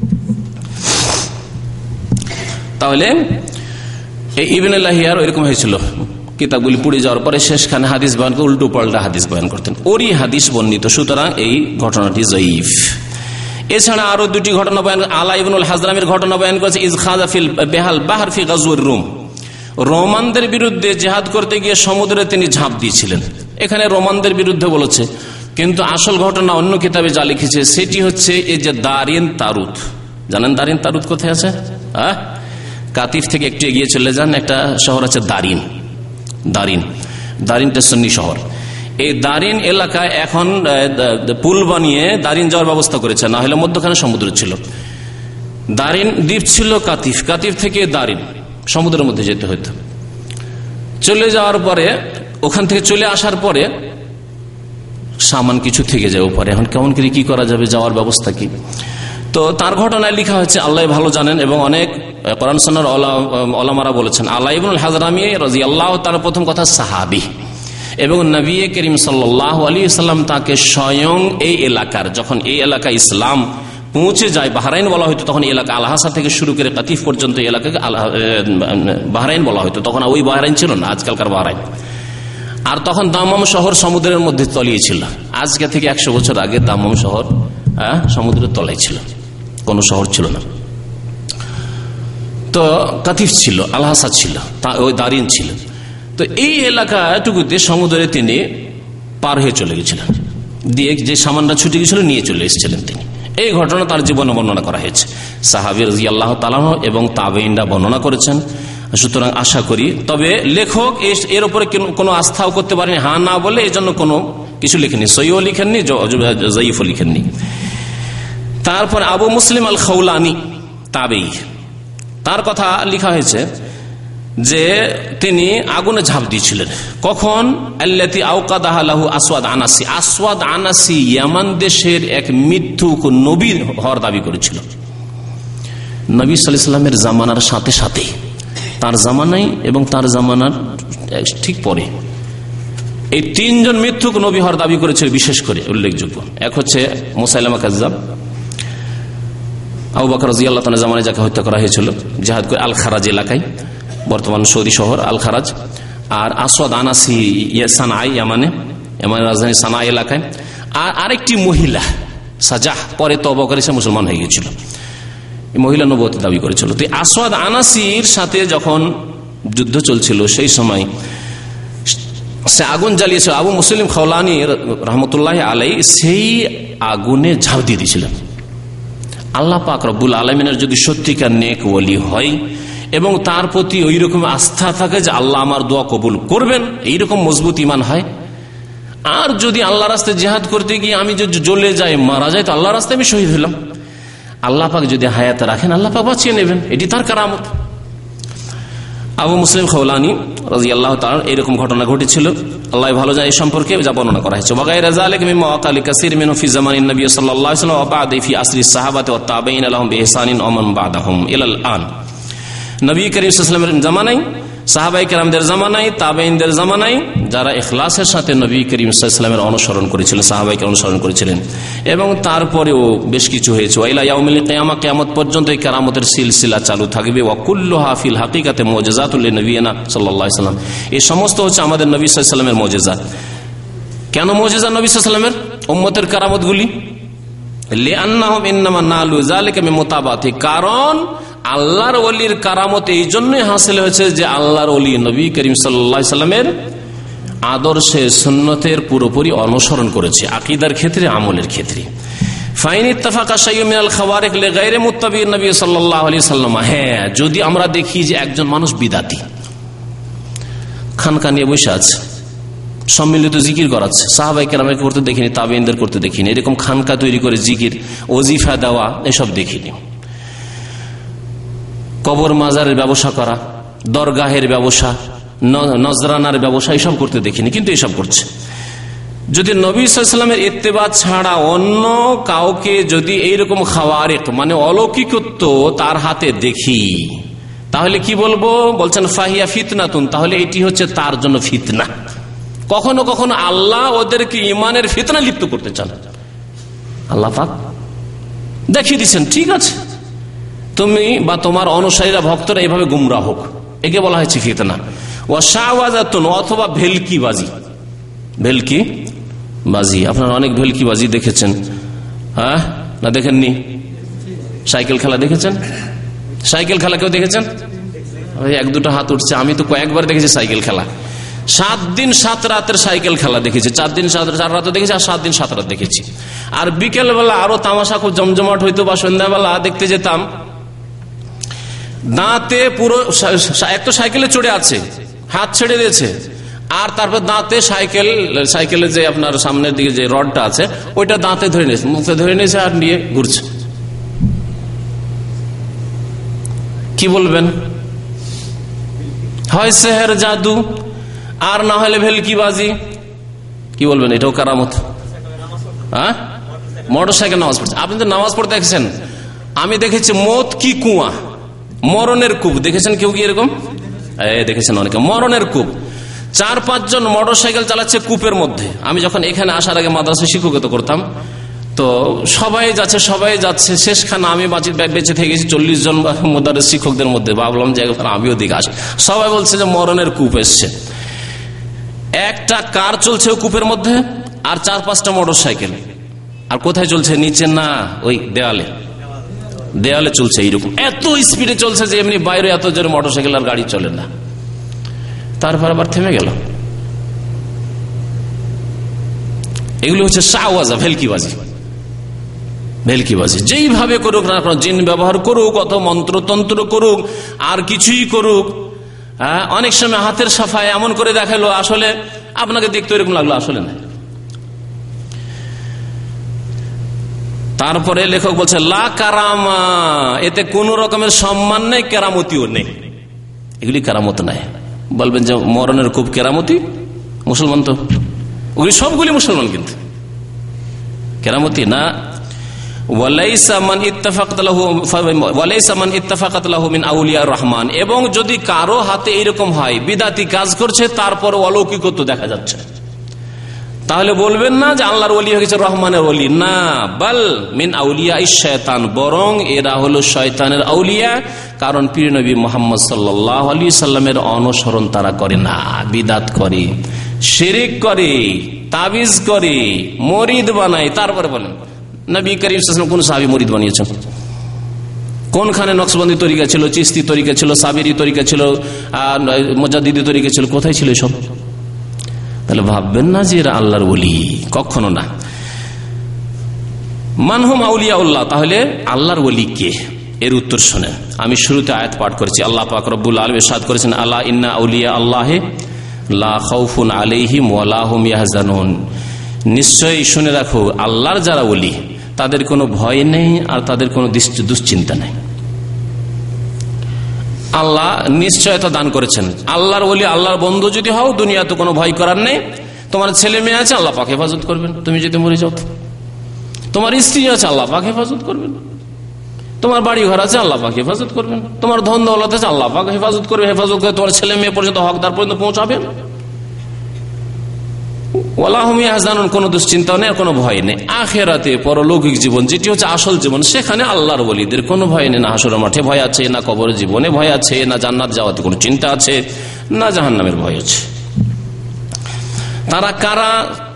তাহলে এই ইবনে লাহিয়ার এরকম হয়েছিল, কিতাবগুলি পুড়ে যাওয়ার পরে শেষখানে হাদিস বয়ান করে উল্টো পাল্টা হাদিস বয়ান করতেন, ওরই হাদিস বর্ণিত, সুতরাং এই ঘটনাটি যায়ীফ। এছাড়া আরো দুটি ঘটনা বয়ান, আলা ইবনুল হাজরামের ঘটনা বয়ান করেছে ইজখাজা ফিল বেহাল বাহর ফি গাজওয়ির রুম, রোমানদের বিরুদ্ধে জিহাদ করতে গিয়ে সমুদ্রে তিনি ঝাঁপ দিয়েছিলেন। এখানে রোমানদের বিরুদ্ধে বলেছে, কিন্তু আসল ঘটনা অন্য কিতাবে যা লিখেছে সেটি হচ্ছে এই যে দারিন তারুত। জানেন দারিন তারুত কোথায় আছে? হ্যাঁ, কাতিফ থেকে একটু এগিয়ে চলে যান, একটা শহর আছে দারিন। দারিন দারিনটা সুন্নি শহর। এই দারিন এলাকায় এখন পুল বানিয়ে দারিন যাওয়ার ব্যবস্থা করেছে, না হলে মধ্যখানে সমুদ্র ছিল। দারিন দ্বীপ ছিল কাতিফ, কাতিফ থেকে দারিন সমুদ্রের মধ্যে যেতে হতো। চলে যাওয়ার পরে, ওখান থেকে চলে আসার পরে সামান কিছু থেকে যাওয়ার পরে এখন কেমন করে কি করা যাবে, যাওয়ার ব্যবস্থা কি? তো তার ঘটনায় লেখা হচ্ছে, আল্লাহ ভালো জানেন, এবং অনেক কোরআন সুন্নাহর ওলামারা বলেছেন, আলা ইবনুল হাজরামি রাদিয়াল্লাহু তাআলা প্রথম কথা সাহাবী, এবং নবী করিম সাল্লাল্লাহু আলাইহি সাল্লাম তাকে স্বয়ং এই এলাকার, যখন এই এলাকা ইসলাম পৌঁছে যায়, বাহরাইন বলা হয়তো তখন এলাকা, আল-হাসা থেকে শুরু করে কাতিফ পর্যন্ত এলাকাকে বাহরাইন বলা হয়তো, তখন ওই বাহরাইন ছিল না আজকালকার বাহরাইন। আর তখন দামাম শহর সমুদ্রের মধ্যে তলিয়ে ছিল। আজকে থেকে একশো বছর আগে দামাম শহর হ্যাঁ সমুদ্রের তলায় ছিল, কোন শহর ছিল না। তো কাতিফ ছিল, আল-হাসা ছিল, ওই দারিন ছিল। তো এই এলাকাটুকুতে সমুদ্রে তিনি পার হয়ে চলে গেছিলেন, দিয়ে যে সামানটা ছুটে গেছিল নিয়ে চলে এসেছিলেন তিনি। এই ঘটনা তার জীবনে বর্ণনা করা হয়েছে, সাহাবী রাদিয়াল্লাহু তাআলা এবং তাবেঈনরা বর্ণনা করেছেন। সুতরাং আশা করি, তবে লেখক এর উপরে কোনো আস্থাও করতে পারেনি, হ্যাঁ না বলে এই জন্য কোনো কিছু লিখেনি, সহিহও লিখেননি, যায়ীফও লিখেননি। তারপর আবু মুসলিম আল খাওলানি তাবেঈ, তার কথা লেখা হয়েছে যে তিনি আগুনে ঝাঁপ দিয়েছিলেন। কখন? আল্লাতী আওকাদাহা লাহু আসওয়াদ আনাসি। আসওয়াদ আনাসি ইয়ামান দেশের এক মিথ্যুক নবী হওয়ার দাবি করেছিল। নবী সাল্লাল্লাহু আলাইহি ওয়াসাল্লামের জামানার সাথে সাথে, তার জামানায় এবং তার জামানার ঠিক পরে এই তিনজন মিথ্যুক নবী হওয়ার দাবি করেছিল, বিশেষ করে উল্লেখযোগ্য। এক হচ্ছে মুসাইলামা কাযযাব, আবু বকর রাদিয়াল্লাহু তাআলা জামানায় যাকে হত্যা করা হয়েছিল জিহাদ করে আল খারাজ এলাকায়, বর্তমান সৌদি শহর আল খারাজ। আর আসওয়াদ আনাসি সানাই, ইয়ামানে, ইয়ামানের রাজধানী সানা এলাকায়। আর আরেকটি মহিলা সাজাহ, পরে তওবা করে সে মুসলমান হয়ে গিয়েছিল, এই মহিলা নবুয়তের দাবি করেছিল। তো আসওয়াদ আনাসির সাথে যখন যুদ্ধ চলছিল সেই সময় সে আগুন জ্বালিয়েছিল, আবু মুসলিম খাওলানি রহমতুল্লাহ আলাই সেই আগুনে ঝাঁপ দিয়ে দিয়েছিলেন। আল্লাহ পাক রব্বুল আলমিনের যদি সত্যিকার নেক ওলি হয় এবং তার প্রতি ওই রকম আস্থা থাকে যে আল্লাহ আমার দোয়া কবুল করবেন, এইরকম মজবুত ইমান হয়, আর যদি আল্লাহ রাস্তায় জিহাদ করতে গিয়ে আমি যদি জ্বলে যাই, মারা যাই, তো আল্লাহ রাস্তায় আমি শহীদ হলাম। আল্লাহ পাক যদি হায়াতে রাখেন, আল্লাহ পাক বাঁচিয়ে নেবেন, এটি তার কারামত। আবু মুসলিম খাওলানি রাদিয়াল্লাহু তাআলা এরকম ঘটনা ঘটেছিল, আল্লাহ ভালো যায় এই সম্পর্কে যা বর্ণনা করা হয়েছে। ওয়াগায়রা যালিকা মিম্মা ওয়াকালি কাসীর মিনহু ফি জামানিন নবী সাল্লাল্লাহু আলাইহি ওয়াসাল্লাম ওয়া বা'দা ফি আসরি সাহাবাতি ওয়াত তাবেঈন লাহুম বিইহসানিন ওয়া মান বা'দাহুম ইলাল আন। নবী করিম সাল্লাল্লাহু আলাইহি ওয়াসাল্লামের জামানায়, সাহাবায়ে কেরামদের জামানায়, তাবেঈনদের জামানায় যারা ইখলাসের সাথে নবী করিম সাল্লাল্লাহু আলাইহি ওয়াসাল্লামের অনুসরণ করেছিলেন, সাহাবায়ে কেরাম অনুসরণ করেছিলেন, এবং তারপরেও বেশ কিছু হয়েছে। ওয়া ইলা ইয়াউমিল কিয়ামা, কিয়ামত পর্যন্ত এই কেরামতের সিলসিলা চালু থাকবে। ওয়া কুল্লুহা ফিল হাকিকাতি মুজিজাতুল লিনবিয়িনা সাল্লাল্লাহু আলাইহি ওয়াসাল্লাম। এই সমস্ত হচ্ছে আমাদের নবী সাল্লাল্লাহু আলাইহি ওয়াসাল্লামের মুজিজা। কেন মুজিজা নবী সাল্লাল্লাহু আলাইহি ওয়াসাল্লামের উম্মতের কারামতগুলি? লিআন্নাহুম ইন্নামা নালু যালিকা মিন মুতাবাতি, কারণ আল্লাহর ওলির কারামত এই জন্যই হাসিল হয়েছে যে আল্লাহর ওলি নবী করিম সাল্লাল্লাহু আলাইহি ওয়াসাল্লামের আদর্শে সুন্নতের পুরোপুরি অনুসরণ করেছে, আকীদার ক্ষেত্রে, আমলের ক্ষেত্রে। ফাইন ইত্তাফাকা শাইউম মিনাল খাওয়ারিক লিগাইরি মুত্তাবি'in নবী সাল্লাল্লাহু আলাইহি ওয়াসাল্লাম। হ্যাঁ, যদি আমরা দেখি যে একজন মানুষ বিদাতি, খানকা নিয়ে বসে আছে, সম্মিলিত জিকির করাচ্ছে, সাহাবায়ে কেরামকে করতে দেখিনি, তাবেঈনদের করতে দেখিনি, এরকম খানকা তৈরি করে জিকির, ওজিফা দেওয়া, এসব দেখিনি। কবর মাজারের ব্যবসা করা, দরগাহের ব্যবসা, নজরানার ব্যবসা, এসব করতে দেখিনি, কিন্তু এসব করছে। যদি নবী সাল্লাল্লাহু আলাইহি ওয়াসাল্লামের ইত্তেবা ছাড়া অন্য কাউকে যদি এইরকম খাওয়ারিক মানে অলৌকিকত্ব তার হাতে দেখি, তাহলে কি বলবো? বলছেন ফাহিয়া ফিতনাতুন, তাহলে এটি হচ্ছে তার জন্য ফিতনা। কখনো কখনো আল্লাহ ওদেরকে ইমানের ফিতনা লিপ্ত করতে চান, আল্লাহ পাক দেখিয়ে দিচ্ছেন, ঠিক আছে তুমি বা তোমার অনুসারীরা, ভক্তরা এইভাবে গুমরাহ হোক, একে বলা হয়েছে ফিতনা। ওয়া শাওয়াজাতুন, অথবা ভেলকিবাজি, ভেলকি বাজি। আপনারা অনেক ভেলকি বাজি দেখেছেন, হ্যাঁ না দেখেননি? সাইকেল খেলা দেখেছেন? সাইকেল খেলা কেউ দেখেছেন? এক দুটো হাত উঠছে, আমি তো কয়েকবার দেখেছি সাইকেল খেলা। সাত দিন সাত রাতের সাইকেল খেলা দেখেছি, চার দিন সাত চার রাতে দেখেছি, আর সাত দিন সাত রাত দেখেছি। আর বিকেল বেলা আরো তামাশা খুব জমজমাট হইতো, বা সন্ধ্যাবেলা দেখতে যেতাম, দাঁতে পুরো এক তো সাইকেলে চড়ে আছে, হাত ছেড়ে দিয়েছে, আর তারপর দাঁতে সাইকেল সাইকেলের যে আপনার সামনের দিকে যে রডটা আছে ওইটা দাঁতে ধরে নিয়েছে, মুখে ধরে নিয়েছে, আর নিয়ে ঘুরছে। কি বলবেন? হয় সেহের জাদু, আর না হলে ভেলকিবাজি। কি বলবেন? এটাও কারামত। হ্যাঁ, মোটর সাইকেল নামাজ পড়ছে। আপনি তো নামাজ পড়তে দেখেছেন, আমি দেখেছি মত কি কুয়া, মরণের কূপ দেখেছেন কেউ কি এরকম? দেখেছেন অনেকে, মরণের কূপ। চার পাঁচজন মোটর সাইকেল চালাচ্ছে কূপের মধ্যে। আমি যখন এখানে আসার আগে মাদ্রাসায় শিক্ষকতা করতাম, তো সবাই যাচ্ছে সবাই যাচ্ছে, শেষখানে আমি বেঁচে থেকে গেছি চল্লিশ জন মোদারেস শিক্ষকদের মধ্যে। ভাবলাম যে আমিও দিকে আসি, সবাই বলছে যে মরণের কূপ এসছে। একটা কার চলছে কূপের মধ্যে, আর চার পাঁচটা মোটর সাইকেল। আর কোথায় চলছে? নিচে না, ওই দেওয়ালে, দেওয়ালে চলছে। এইরকম এত স্পিডে চলছে যে এমনি বাইরে এত জোরে মোটর সাইকেল আর গাড়ি চলে না। তারপর আবার থেমে গেল। এগুলো হচ্ছে শাওয়াজা, ভেলকিবাজি। ভেলকিবাজি যেইভাবে করুক না, জিন ব্যবহার করুক, অত মন্ত্রতন্ত্র করুক, আর কিছুই করুক, হ্যাঁ, অনেক সময় হাতের সাফায় এমন করে দেখালো, আসলে আপনাকে দেখতে এরকম লাগলো, আসলে না। তারপরে লেখক বলছে লা কারামা, এতে কোন রকমের সম্মান নেই, কেরামতিও নেই। এগুলি কেরামত নাই। বলবেন যে মরণের খুব কেরামতি, মুসলমান তো ওগুলি সবগুলি মুসলমান, কিন্তু কেরামতি না। রহমান, এবং যদি কারো হাতে এরকম হয় বিদাতি কাজ করছে, তারপর অলৌকিকত্ব দেখা যাচ্ছে, তাহলে বলবেন না যে আল্লাহর ওলি হয়ে গেছে, রহমানের ওলি না। বাল মিন আউলিয়া শয়তান, বরং এরা হলো শয়তানের আউলিয়া। কারণ প্রিয় নবী মুহাম্মদ সাল্লাল্লাহু আলাইহি সাল্লামের অনুসরণ তারা করে না, বিদাত করে, শিরিক করে, তাবিজ করে, মরিদ বানায়। তারপরে বলেন নবী করিম সাল্লাল্লাহু আলাইহি ওয়াসাল্লাম কোন সাহাবী মরিদ বানিয়েছেন? কোনখানে নকশবন্দি তরিকা ছিল, চিশতি তরিকা ছিল, সাবিরি তরিকা ছিল, মুজাদ্দিদি তরিকা ছিল? কোথায় ছিল সব? তাহলে ভাববেন না যে এরা আল্লাহর ওলি, কখনো না। মানহুম আউলিয়াউল্লাহ, তাহলে আল্লাহর ওলি কে? এর উত্তর শুনেন। আমি শুরুতে আয়াত পাঠ করেছি, আল্লাহ পাক রব্বুল আলামিন ইরশাদ করেছেন, আলা ইন্না আউলিয়া আল্লাহি লা খাউফুন আলাইহিম ওয়া লা হুম ইয়াহজানুন। নিশ্চয়ই শুনে রাখো, আল্লাহর যারা ওলি তাদের কোনো ভয় নেই আর তাদের কোনো দুশ্চিন্তা নেই। আল্লাহ নিশ্চয়তা দান করেছেন। আল্লাহর ওলি, আল্লাহর বন্ধু যদি হও, দুনিয়াতে কোনো ভয় করার নেই। তোমার ছেলে মেয়ে আছে, আল্লাহ পাক হেফাজত করবেন। তুমি যদি মরে যাও, তোমার স্ত্রী আছে, আল্লাহ পাক হেফাজত করবেন। তোমার বাড়ি ঘর আছে, আল্লাহ পাক হেফাজত করবেন। তোমার ধন দৌলত আছে, আল্লাহ পাক হেফাজত করবে। হেফাজত করে তোমার ছেলে মেয়ে পর্যন্ত, হকদার পর্যন্ত পৌঁছাবেন। ওয়ালা হুম ইয়াহজানুন, কোনো দুশ্চিন্তা নেই, কোনো ভয় নেই। আখিরাতে, পরলৌকিক জীবন যেটি হচ্ছে আসল জীবন, সেখানে আল্লাহর ওলিদের কোনো ভয় নেই। না হাসরের মাঠে ভয় আছে, না কবর জীবনে ভয় আছে, না জান্নাত যাওয়াতে কোনো চিন্তা আছে, না জাহান্নামের ভয় আছে। তারা কারা?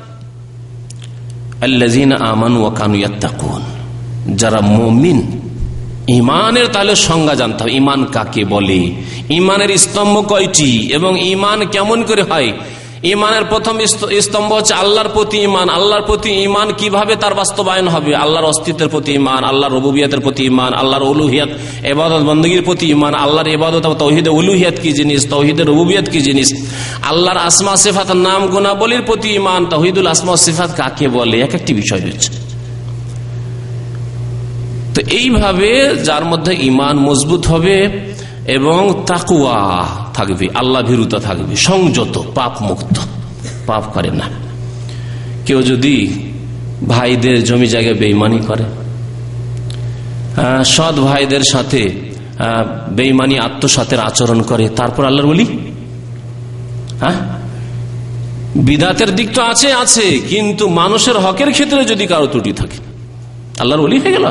আল্লাযীনা আমানু ওয়া কানু ইয়াত্তাকুন, যারা মুমিন। ইমানের তাহলে সংজ্ঞা জানতে হবে, ইমান কাকে বলে, ইমানের স্তম্ভ কয়টি এবং ইমান কেমন করে হয়। ইমানের প্রথম স্তম্ভ হচ্ছে আল্লাহর প্রতি ইমান। আল্লাহর প্রতি ইমান কিভাবে তার বাস্তবায়ন হবে? আল্লাহর অস্তিত্বের প্রতি ইমান, আল্লাহর রুবুবিয়তের প্রতি ইমান, আল্লাহর উলুহিয়াত ইবাদত বندگির প্রতি ইমান, আল্লাহর ইবাদত ও তাওহীদে উলুহিয়াত কি জিনিস, তাওহীদের রুবুবিয়ত কি জিনিস, আল্লাহর আসমা সিফাত নাম গুণাবলীর প্রতি ইমান, তাওহীদুল আসমা সিফাত কাকে বলে, এক একটি বিষয় রয়েছে। তো এইভাবে যার মধ্যে ইমান মজবুত হবে এবং তাকওয়া থাকবে, আল্লাহ ভীরুতা থাকবে, সংযত, পাপ মুক্ত, পাপ করে না। কেউ যদি ভাইদের জমি জায়গায় বেঈমানি করে, সৎ ভাইদের সাথে বেঈমানি আত্মসাতের আচরণ করে, তারপর আল্লাহর ওলি? হ্যাঁ, বিদাতের দিক তো আছে আছে কিন্তু মানুষের হকের ক্ষেত্রে যদি কারো ত্রুটি থাকে, আল্লাহর ওলি হয়ে গেল?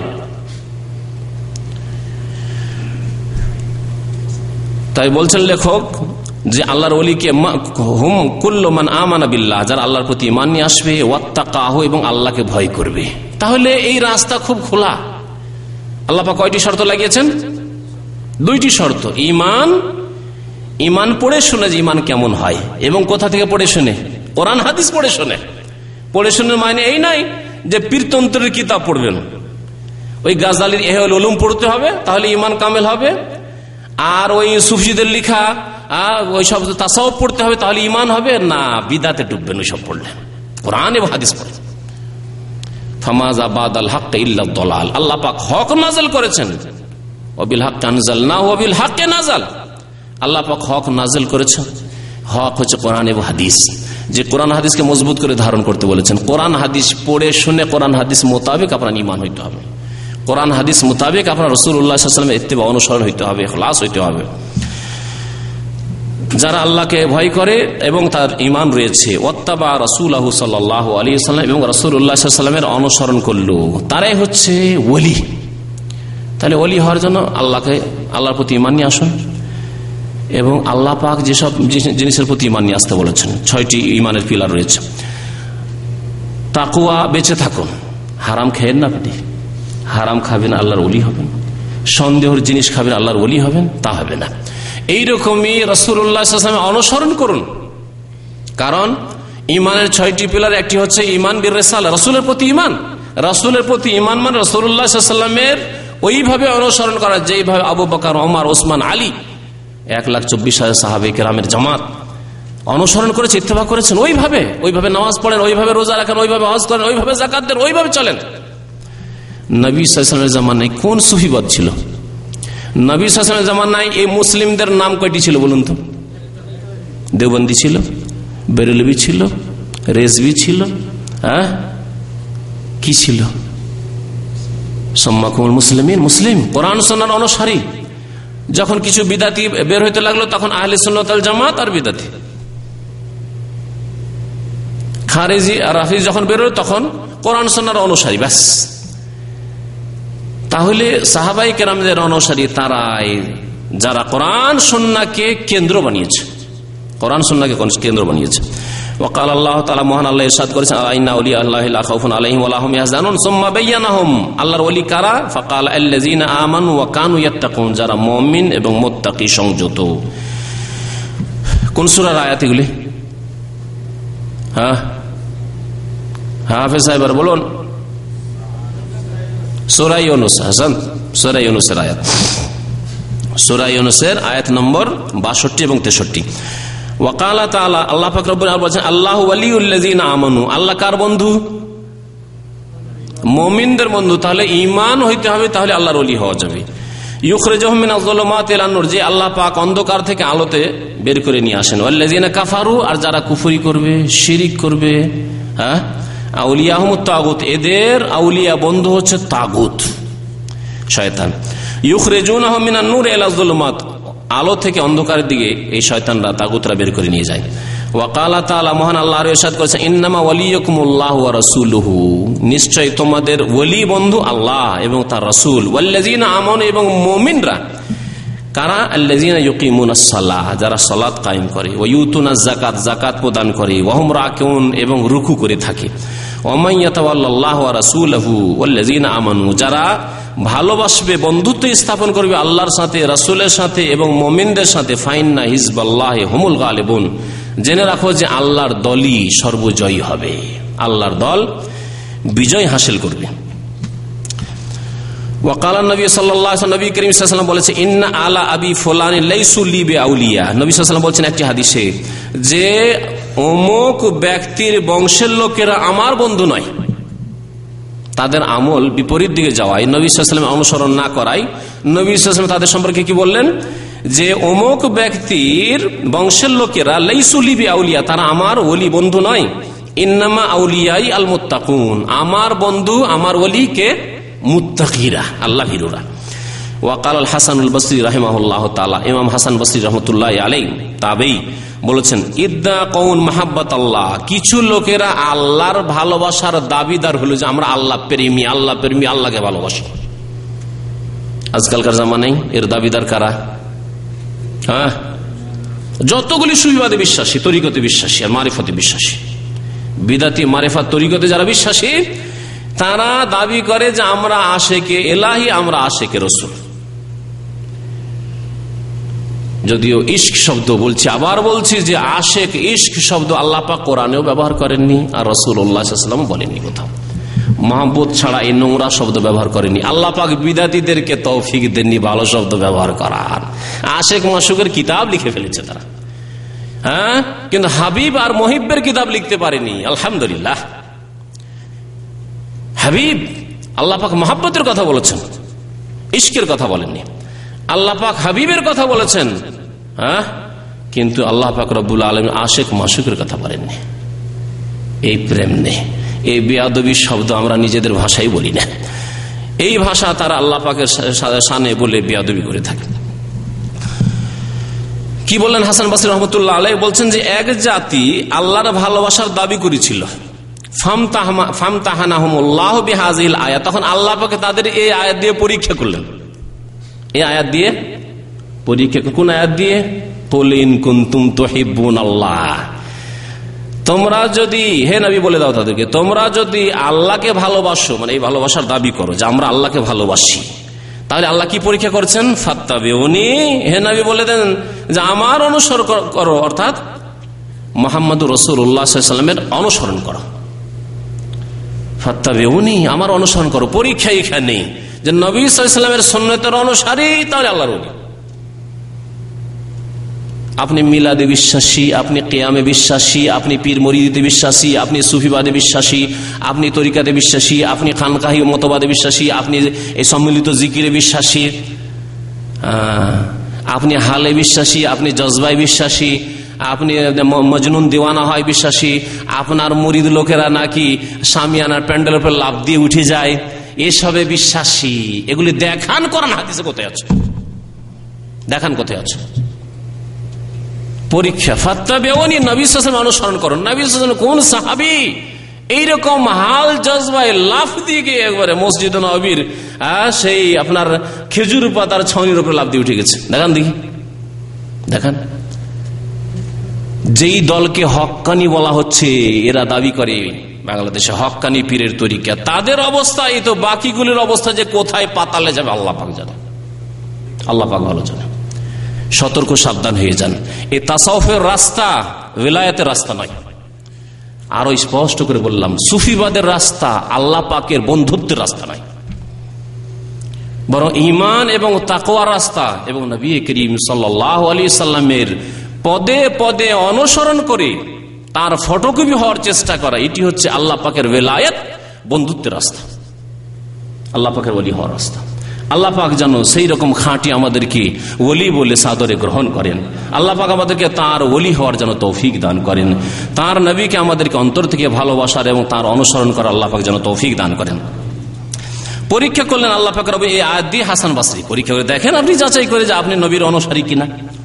তাই বলছেন লেখক যে আল্লাহর ওলিকে হুম কুল্লু মান আমানা বিল্লাহ, যারা আল্লাহর প্রতি ঈমান নিয়ে আসবে, ওয়াত্তাকাহু, এবং আল্লাহকে ভয় করবে। তাহলে এই রাস্তা খুব খোলা। আল্লাহ পাক কয়টি শর্ত লাগিয়েছেন? দুইটি শর্ত। ঈমান, ঈমান পড়ে শুনে যে ঈমান কেমন হয়, এবং কোথা থেকে পড়ে শুনে? কোরআন হাদিস পড়ে শুনে। পড়ে শুনে মানে এই নাই যে পীরতন্ত্রের কিতাব পড়বেন, ওই গাজালির ইহউল উলুম পড়তে হবে তাহলে ঈমান কামেল হবে, আর ওই সুফিদের লিখা ওই সব তাসাউফ পড়তে হবে তাহলে ঈমান হবে না, বিদাতে ডুববেন ওই সব পড়লে। কোরআন এবং হাদিস পড়ে। ফামাযা বাদাল হক ইল্লা দালাল, আল্লাহ পাক হক নাযিল করেছেন, ওয়াবিল হক আনজালনাহু ওয়াবিল হক নাযাল, আল্লাহ পাক হক নাযিল করেছেন। হক হচ্ছে কোরআন এবং হাদিস, যে কোরআন হাদিসকে মজবুত করে ধারণ করতে বলেছেন। কোরআন হাদিস পড়ে শুনে কোরআন হাদিস মোতাবেক আপনার ঈমান হইতে হবে, কোরআন হাদিস মোতাবেক আপনার রাসূলুল্লাহ সাল্লাল্লাহু আলাইহি ওয়াসাল্লামের ইত্তিবা অনুসরণ হইতে হবে, ইখলাস হইতে হবে। যারা আল্লাহকে ভয় করে এবং তার ঈমান রয়েছে, ওয়াত্তাবা রাসূলহু সাল্লাল্লাহু আলাইহি ওয়াসাল্লাম, এবং রাসূলুল্লাহ সাল্লাল্লাহু আলাইহি ওয়াসাল্লামের অনুসরণ করলো, তারাই হচ্ছে ওলি। তাহলে ওলি হওয়ার জন্য আল্লাহকে, আল্লাহর প্রতি ঈমান নিয়ে আসুন, এবং আল্লাহ পাক যেসব জিনিসের প্রতি ঈমান নিয়ে আসতে বলেছেন, ছয়টি ঈমানের পিলার রয়েছে। তাকওয়া, বেঁচে থাকুন, হারাম খেয়েন না, আপনি হারাম খাবেন আল্লাহর ওলি হবেন, সন্দেহের জিনিস খাবেন আল্লাহর ওলি হবেন, তা হবে না। এইরকমই রাসূলুল্লাহ সাল্লাল্লাহু আলাইহি ওয়াসাল্লাম অনুসরণ করুন, কারণ ঈমানের ছয়টি পিলার একটি হচ্ছে ঈমান বির রিসালা, রাসূলের প্রতি ঈমান। রাসূলের প্রতি ঈমান মানে রাসূলুল্লাহ সাল্লাল্লাহু আলাইহি ওয়াসাল্লামের ওইভাবে অনুসরণ করা যেইভাবে আবু বকর, ওমর, ওসমান, আলী, এক লাখ চব্বিশ হাজার সাহাবে কেরামের জামাত অনুসরণ করেছে, ইত্তেবা করেছেন, ওইভাবে ওইভাবে নামাজ পড়েন, ওইভাবে রোজা রাখেন, ওইভাবে হজ করেন, ওইভাবে যাকাত দেন, ওইভাবে চলেন। নবী সাল্লাল্লাহু আলাইহি ওয়াসাল্লামের জামানায় কোন সুফিবাদ ছিল? নবী সাল্লাল্লাহু আলাইহি ওয়াসাল্লামের জামানায় এই মুসলিমদের নাম কয়টি ছিল বলুন তো? দেওবন্দি ছিল, বেরেলভি ছিল, রেজভি ছিল, হ্যাঁ কি ছিল? সাম্মাকুমুল মুসলিমিন, মুসলিম, কোরআন সুন্নাহর অনুসারী। যখন কিছু বিদাতি বের হইতে লাগলো তখন আহলে সুন্নাত ওয়াল জামাত আর বিদাতি। খারেজি আর রাফিজি যখন বের হলো তখন কোরআন সুন্নাহর অনুসারী, ব্যাস। তাহলে সাহাবায়ে কেরামদের অনুসারী তারাই যারা কোরআন সুন্নাহকে কেন্দ্র বানিয়েছে, কোরআন সুন্নাহকে কেন্দ্র বানিয়েছে। ওয়াকাল আল্লাহ তাআলা, মহান আল্লাহ ইরশাদ করেছেন, আইনা আউলিয়া আল্লাহি লা খাউফুন আলাইহিম ওয়া লা হুম ইয়াহজানুন, সুম্মা বায়্যানাহুম, আল্লাহর ওলি কারা? ফাকাল আল্লাযীনা আমানু ওয়া কানু ইয়াত্তাকুন, যারা মুমিন এবং মুত্তাকি সংযত। কোন সূরার আয়াত এগুলি? হ্যাঁ হাফেজ সাহেব বলুন। সূরা ইউনূস, হাসান সূরা ইউনূসের আয়াত, সূরা ইউনূসের আয়াত নম্বর বাষট্টি এবং তেষট্টি। ওয়াকালা তাআলা, আল্লাহ পাক রব্বুল আলামিন বলেন, আল্লাহু ওয়ালিউল্লাযিনা আমানু, আল্লাহ কার বন্ধু? মুমিনদের বন্ধু। তাহলে ঈমান হইতে হবে, তাহলে আল্লাহর ওলি হওয়া যাবে। ইউখরিজুহুম মিনাজ যুলুমাতি ইলান নূর, যে আল্লাহ পাক অন্ধকার থেকে আলোতে বের করে নিয়ে আসেন। ওয়াল্লাযিনা কাফারু, আর যারা কুফরি করবে, শিরিক করবে, হ্যাঁ, আউলিয়াহুমুত তাগুত, এদের আউলিয়া বন্ধু হচ্ছে তাগুত, শয়তান। ইউখরিজুনাহুম মিনান নূর ইলা যুলুমাত, আলো থেকে অন্ধকারের দিকে এই শয়তানরা, তাগুতরা বের করে নিয়ে যায়। ওয়াকালা তাআলা, মহান আল্লাহ আরো ইরশাদ করেছেন, ইন্নামা ওয়ালিয়ুকুমুল্লাহু ওয়া রাসূলুহু, নিশ্চয় তোমাদের ওলি বন্ধু আল্লাহ এবং তার রাসূল। ওয়াল্লাযিনা আমানু, এবং মুমিনরা কারা? আল্লাযিনা ইউকিমুনাস সালাহ, যারা সালাত কায়েম করে, ওয়া ইউতুনাজ যাকাত, যাকাত প্রদান করে, ওয়া হুম রাকিউন, এবং রুকু করে থাকে। ওয়া মান ইয়াতাওয়াল্লাল্লাহু ওয়া রাসূলুহু ওয়াল্লাযিনা আমানু, যারা ভালোবাসবে, বন্ধুত্ব স্থাপন করবে আল্লাহর সাথে, রাসূলের সাথে এবং মুমিনদের সাথে, ফাইন্না হিজবাল্লাহি হুমুল গালিবুন, জেনে রাখো যে আল্লাহর দলই সর্বজয়ী হবে, আল্লাহর দল বিজয় হাসিল করবে। ওয়াকালা নবী সাল্লাল্লাহু আলাইহি ওয়াসাল্লাম, নবী করিম সাল্লাল্লাহু আলাইহি ওয়াসাল্লাম বলেছে, ইন্না আলা আবি ফুলানি লাইসু লি বিআউলিয়া, নবী সাল্লাল্লাহু আলাইহি ওয়াসাল্লাম বলেছেন একটি হাদিসে যে অমুক ব্যক্তির বংশের লোকেরা আমার বন্ধু নয়। তাদের আমল বিপরীত দিকে যাওয়ায়, নবী সাল্লাল্লাহু আলাইহি ওয়াসাল্লাম অনুসরণ না করায়, নবী সাল্লাল্লাহু আলাইহি ওয়াসাল্লাম তাদের সম্পর্কে কি বললেন? যে অমুক ব্যক্তির বংশের লোকেরা লাইসু লি বিআউলিয়া, তারা আমার ওলি বন্ধু নয়। ইন্নামা আউলিয়াই আল মুত্তাকুন, আমার বন্ধু, আমার ওলি কে? মুত্তাকিরা, আল্লাহ ভীরুরা। ওয়াকাল আল হাসানুল বসরি রাহিমাহুল্লাহ তাআলা, ইমাম হাসান বসরি রাহমাতুল্লাহি আলাইহি তাবেঈ বলেছেন, ইদ্দা কওন মাহাব্বাত আল্লাহ, কিছু লোকেরা আল্লাহর ভালোবাসার দাবিদার হলো যে আমরা আল্লাহ প্রেমী, আল্লাহ প্রেমী, আল্লাহকে ভালোবাসি। আজকালকার জামানায় এর দাবিদার কারা? হ্যাঁ, যতগুলি সুফিবাদে বিশ্বাসী, তরিকতে বিশ্বাসী আর মারিফতে বিশ্বাসী, বিদাতি মারিফাত তরিকতে যারা বিশ্বাসী, তারা দাবি করে যে আমরা আশেকে এলাহি, আমরা আশেকে রাসূল। যদিও ইশক শব্দ বলছি, আবার বলছি যে আশেক, ইশক শব্দ আল্লাহ পাক কোরআনেও ব্যবহার করেননি, আর রাসূলুল্লাহ সাল্লাল্লাহু আলাইহি ওয়াসাল্লাম বলেননি কোথাও। মহব্বত ছাড়া এই নোংরা শব্দ ব্যবহার করেনি। আল্লাহ পাক বিদাতীদেরকে তৌফিক দেননি ভালো শব্দ ব্যবহার করার। আশেক মাশুকের কিতাব লিখে ফেলেছে তারা, হ্যাঁ, কিন্তু হাবিব আর মহিব্বের কিতাব লিখতে পারেনি। আলহামদুলিল্লাহ, হাবিব, আল্লাহ পাক মহব্বতের কথা বলেছেন, ইশকের কথা বলেননি। আল্লাহ পাক হাবিবের কথা বলেছেন, হ্যাঁ, কিন্তু আল্লাহ পাক রব্বুল আলামিন আশেক মাশুকের কথা বলেননি। এই প্রেম নেই, এই বেয়াদবি শব্দ আমরা নিজেদের ভাষায় বলি না, এই ভাষা তারা আল্লাহ পাকের শানে বলে বেয়াদবি করে থাকে। কি বললেন হাসান বসরি রহমতুল্লাহ আলাইহি? বলছেন যে এক জাতি আল্লাহর ভালোবাসার দাবি করেছিল, ফামতাহানাহুমুল্লাহু বিহাযিহিল আয়াত, তখন আল্লাহ পাক তাদের এই আয়াত দিয়ে পরীক্ষা করলেন। এই আয়াত দিয়ে পরীক্ষা, কোন আয়াত দিয়ে? কুল ইন কুনতুম তুহিব্বুনাল্লাহ, তোমরা যদি, হে নবী বলে দাও তাদেরকে, তোমরা যদি আল্লাহকে ভালোবাসো, মানে এই ভালোবাসার দাবি করো যে আমরা আল্লাহকে ভালোবাসি, তাহলে আল্লাহ কি পরীক্ষা করছেন? ফাত্তাবিউনি, হে নবী বলে দেন যে আমার অনুসরণ করো, অর্থাৎ মুহাম্মদুর রাসূলুল্লাহ সাল্লাল্লাহু আলাইহি ওয়াসাল্লামের অনুসরণ করো। ফাত্তাবিউনি, আমার অনুসরণ করো। পরীক্ষা এখানে যে নবী সাল্লাল্লাহু আলাইহি ওয়াসাল্লামের সুন্নতের অনুসারী, তাহলে আল্লাহর ওলি। আপনি মিলাদে বিশ্বাসী, আপনি কিয়ামে বিশ্বাসী, আপনি পীর মুরিদিতে বিশ্বাসী, আপনি সুফিবাদে বিশ্বাসী, আপনি তরিকাতে বিশ্বাসী, আপনি খানকাহি মতবাদে বিশ্বাসী, আপনি এই সম্মিলিত জিকিরে বিশ্বাসী, আপনি হালে বিশ্বাসী, আপনি জজবায় বিশ্বাসী, আপনি মজনুন দিওয়ানা হয় বিশ্বাসী, আপনার মুরিদ লোকেরা নাকি শামিয়ানার প্যান্ডেলের উপর লাফ দিয়ে উঠে যায়, এসবে বিশ্বাসী। এগুলি দেখান কোরআন হাদিসে কোথায় আছে? দেখান কোথায় আছে? পরীক্ষা। ফাত্তাবিউনি, নবী সাল্লাল্লাহু আলাইহি ওয়াসাল্লাম অনুসরণ করুন। নবী সাল্লাল্লাহু আলাইহি ওয়াসাল্লাম কোন সাহাবী এইরকম হাল জজবায় লাফ দিয়ে গিয়ে একবারে মসজিদ নববীর সেই আপনার খেজুর পাতার ছাউনির উপরে লাফ দিয়ে উঠে গেছে? দেখান দেখি, দেখান। যেই দলকে হক্কানি বলা হচ্ছে, এরা দাবি করে বাংলাদেশে হক্কানি পীরের তরিকা, তাদের অবস্থা এই তো, বাকিগুলির অবস্থা যে কোথায় পাতালে যাবে আল্লাহ পাক জানে, আল্লাহ পাক ভালো জানে। সতর্ক সাবধান হয়ে যান। এই তাসাউফের রাস্তা ওয়ালায়াতের রাস্তা নয়। আরো স্পষ্ট করে বললাম, সুফিবাদের রাস্তা আল্লাহ পাকের বন্ধুত্বের রাস্তা নয়, বরং ঈমান এবং তাকওয়ার রাস্তা এবং নবী করিম সাল্লাল্লাহু আলাইহি সাল্লামের পদে পদে অনুসরণ করে তার ফটোকপি হওয়ার চেষ্টা করা, এটি হচ্ছে আল্লাহ পাকের ভেলায়েত, বন্ধুত্বের রাস্তা, আল্লাহ পাকের ওলি হওয়ার রাস্তা। আল্লাহ পাক যেন সেই রকম খাঁটি আমাদেরকে ওলি বলে সাদরে গ্রহণ করেন। আল্লাহ পাক আমাদেরকে তার ওলি হওয়ার যেন তৌফিক দান করেন। তার নবীকে আমাদেরকে অন্তর থেকে ভালোবাসার এবং তার অনুসরণ করার আল্লাহ পাক যেন তৌফিক দান করেন। পরীক্ষা করলেন আল্লাহ পাক রব্বুল এই আয়াত দিয়ে হাসান বসরি, পরীক্ষা করে দেখেন আপনি যাচাই করে যে আপনি নবীর অনুসারী কিনা।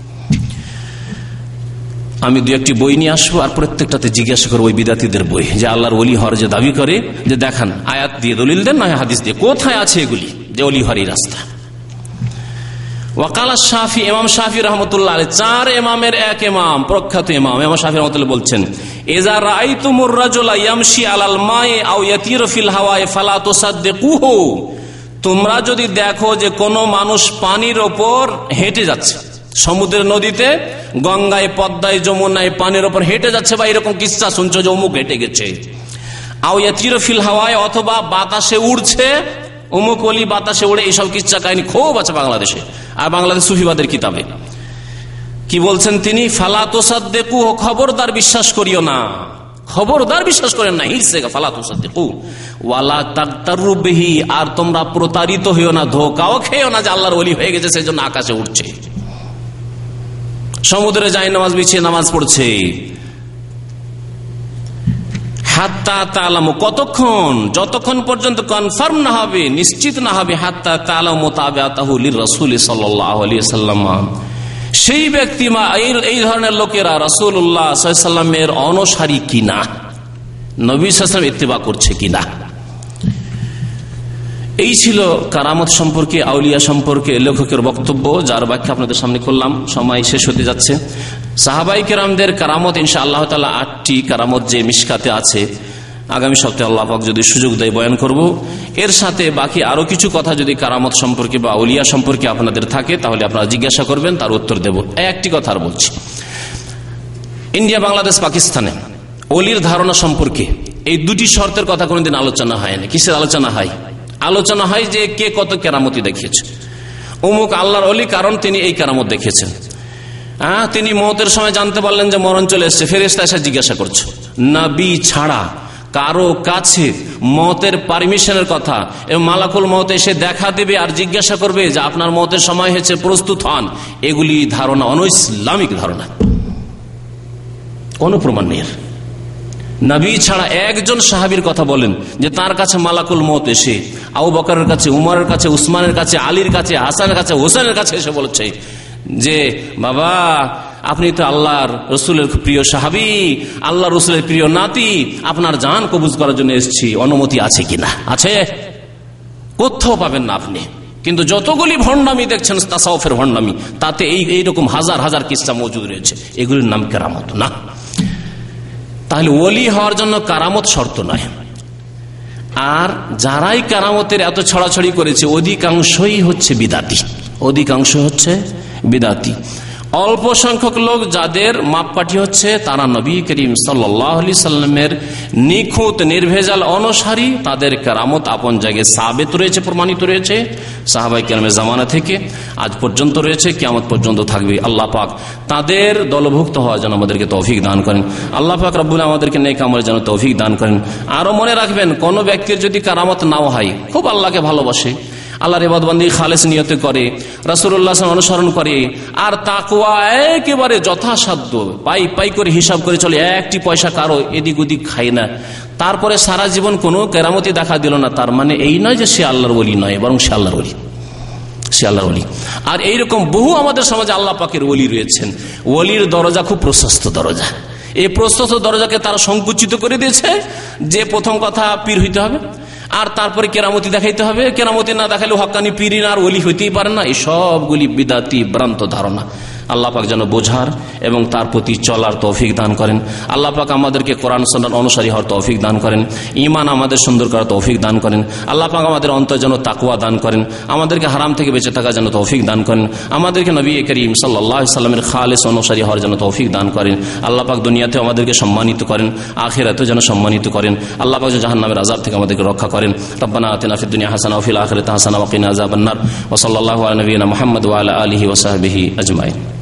আমি দু একটি বই নিয়ে আসবো আর প্রত্যেকটাতে জিজ্ঞাসা করবো ওই বিদাতীদের বই, যে আল্লাহর ওলি হওয়ার যে দাবি করে, যে দেখান আয়াত দিয়ে দলিল দেন না হাদিস দিয়ে, কোথায় আছে এগুলি যে ওলি হওয়ার রাস্তা। ওয়াকাল শাফি, ইমাম শাফি রহমতুল্লাহ আলাইহি, চার ইমামের এক ইমাম, প্রখ্যাত ইমাম ইমাম শাফি রহমতুল্লাহ বলছেন, ইযা রাআইতুমুর রাজুলা ইয়ামশি আলাল মাই আও ইয়াতিরু ফিল হাওয়ায়ে ফালা তুসাদ্দিকুহু, তোমরা যদি দেখো যে কোনো মানুষ পানির ওপর হেঁটে যাচ্ছে, সমুদ্রের নদীতে, গঙ্গায়, পদ্মায়, যমুনায় পানির ওপর হেঁটে যাচ্ছে, বা এরকম কিচ্ছা শুনছো যে অমুক হেঁটে গেছে, আও ইয়াতিরু ফিল হাওয়ায়ে, অথবা বাতাসে উড়ছে, অমুক ওলি বাতাসে উড়ে, এইসব কিচ্ছা কাহিনী খুব আছে বাংলাদেশে, আর বাংলাদেশ সুফিবাদের কিতাবে। কি বলছেন তিনি? ফালা তুসাদ্দিকু, খবরদার বিশ্বাস করিও না, খবরদার বিশ্বাস করেন না, হিরসে ফালা তুসাদ্দিকু ওয়ালা তাগতারু বিহি, আর তোমরা প্রতারিত হইও না, ধোঁকাও খেও না যে আল্লাহর ওলি হয়ে গেছে সেই জন্য আকাশে উঠছে, সমুদ্রে যায় নামাজ বিছিয়ে নামাজ পড়ছে। হাত্তা তাআলামু, কতক্ষণ? যতক্ষণ পর্যন্ত কনফার্ম না হবে, নিশ্চিত না হবে, হাত্তা তাআলামু মুতাবাআতাহু লিরাসূল সাল্লাল্লাহু আলাইহি ওয়াসাল্লাম, সেই ব্যক্তি মা এই ধরনের লোকেরা রাসূলুল্লাহ সাল্লাল্লাহু আলাইহি ওয়াসাল্লামের অনুসারী কিনা, নবী সাল্লাল্লাহু আলাইহি ওয়াসাল্লাম ইত্তেবা করছে কিনা। এই ছিল কারামত সম্পর্কে, আউলিয়া সম্পর্কে লেখকের বক্তব্য, যার ব্যাখ্যা আপনাদের সামনে করলাম। সময় শেষ হতে যাচ্ছে। সাহাবাই কেরামদের কারামত ইনশাআল্লাহ তাআলা আটটি কারামত যে মিশকাতে আছে, আগামী সপ্তাহে আল্লাহ পাক যদি সুযোগ দেয় বয়ান করব। এর সাথে বাকি আরো কিছু কথা যদি কারামত সম্পর্কে বা আউলিয়া সম্পর্কে আপনাদের থাকে তাহলে আপনারা জিজ্ঞাসা করবেন, তার উত্তর দেব। একটি কথা আর বলছি, ইন্ডিয়া, বাংলাদেশ, পাকিস্তানে ওলির ধারণা সম্পর্কে এই দুটি শর্তের কথা কোনোদিন আলোচনা হয় না। কিসের আলোচনা হয়? আলোচনা হয় যে কে কত কেরামতি দেখিয়েছে, অমুক আল্লাহর ওলি কারণ তিনি এই কেরামত দেখিয়েছেন। হ্যাঁ, তিনি মওতের সময় জানতে পারলেন যে মরণ চলে এসছে, ফেরেশতা এসে জিজ্ঞাসা করছে। নবী ছাড়া কারো কাছে মওতের পারমিশনের কথা, এবং মালাকুল মওত এসে দেখা দেবে আর জিজ্ঞাসা করবে যে আপনার মওতের সময় হয়েছে, প্রস্তুত হন, এগুলি ধারণা অনৈসলামিক ধারণা, কোনো প্রমাণ নেই। নবী ছাড়া একজন সাহাবীর কথা বলেন যে তার কাছে মালাকুল মওত এসে আবু বকরের কাছে, উমরের কাছে, উসমানের কাছে, আলীর কাছে, হাসানের কাছে, হোসেনের কাছে এসে বলেছে যে বাবা আপনি তো আল্লাহর রসুলের প্রিয় সাহাবী, আল্লাহ রসুলের প্রিয় নাতি, আপনার জান কবুজ করার জন্য এসেছি, অনুমতি আছে কিনা? আছে? কোথাও পাবেন না আপনি। কিন্তু যতগুলি ভণ্ডামি দেখছেন তাসাউফের ভণ্ডামি, তাতে এই এইরকম হাজার হাজার কিস্সা মজুদ রয়েছে, এগুলির নাম কেরামত না। তাহলে ওলি হওয়ার জন্য কারামত শর্ত নয়। আর যারাই কারামতের এত ছড়াছড়ি করেছে অধিকাংশই হচ্ছে বিদাতি, অধিকাংশ হচ্ছে বিদাতি। অল্প সংখ্যক লোক যাদের মাপকাঠি হচ্ছে তারা নবী করিম সাল্লাল্লাহু আলাইহি সাল্লামের নিখুঁত নির্ভেজাল অনুসারী, তাদের কেরামত আপন জায়গায় সাবিত রয়েছে, প্রমাণিত রয়েছে, সাহাবায়ে কেরামের জামানা থেকে আজ পর্যন্ত রয়েছে, কিয়ামত পর্যন্ত থাকবে। আল্লাহ পাক তাদের দলভুক্ত হওয়ার জন্য আমাদেরকে তৌফিক দান করেন। আল্লাহ পাক রব্বুল আমাদেরকে নেক আমলের জন্য তৌফিক দান করেন। আরো মনে রাখবেন, কোন ব্যক্তির যদি কারামত নাও হয়, খুব আল্লাহকে ভালোবাসে, আল্লাহর ইবাদত বন্দেগী খালেস নিয়তে করে, রাসূলুল্লাহ সাল্লাল্লাহু আলাইহি ওয়াসাল্লাম অনুসরণ করে, আর তাকওয়া একেবারে যথাসাধ্য পাই পাই করে হিসাব করে চলে, একটি পয়সা কারো এদিক ওদিক খায় না, তারপরে সারা জীবন কোনো কেরামতি দেখা দিল না, তার মানে এই নয় যে সে আল্লাহর ওলি নয়, বরং সে আল্লাহর ওলি, সে আল্লাহর ওলি। আর এইরকম বহু আমাদের সমাজে আল্লাহ পাকের ওলি রয়েছেন। ওলির দরজা খুব প্রশস্ত দরজা। এই প্রশস্ত দরজাকে তারা সংকুচিত করে দিয়েছে যে প্রথম কথা পীর হইতে হবে, আর তারপরে কেরামতি দেখাইতে হবে, কেরামতি না দেখালে হক্কানি পীর আর ওলি হইতেই পারে না। এই সবগুলি বিদাতি ভ্রান্ত ধারণা। আল্লাহ পাক যেন বোঝার এবং তার প্রতি চলার তৌফিক দান করেন। আল্লাহ পাক আমাদেরকে কোরআন সুন্নাহর অনুসারী হওয়ার তৌফিক দান করেন, ঈমান আমাদের সুন্দর করার তৌফিক দান করেন। আল্লাহ পাক আমাদের অন্তর যেন তাকওয়া দান করেন, আমাদেরকে হারাম থেকে বেঁচে থাকার জন্য তৌফিক দান করেন, আমাদেরকে নবী করিম সাল্লাল্লাহু আলাইহি সাল্লামের খালেস অনুসারী হওয়ার জন্য তৌফিক দান করেন। আল্লাহ পাক দুনিয়াতেও আমাদেরকে সম্মানিত করেন, আখিরাতেও যেন সম্মানিত করেন। আল্লাহ পাক জাহান্নামের আযাব থেকে আমাদেরকে রক্ষা করেন। রব্বানা আতিনা ফিদ দুনিয়া হাসানাহ ওয়া ফিল আখিরাতি হাসানাহ ওয়া কিনা আযাবান নার। ওয়া সাল্লাল্লাহু আলা নবিয়িনা মুহাম্মদ ওয়া আলা আলিহি ওয়া সাহবিহি আজমাইন।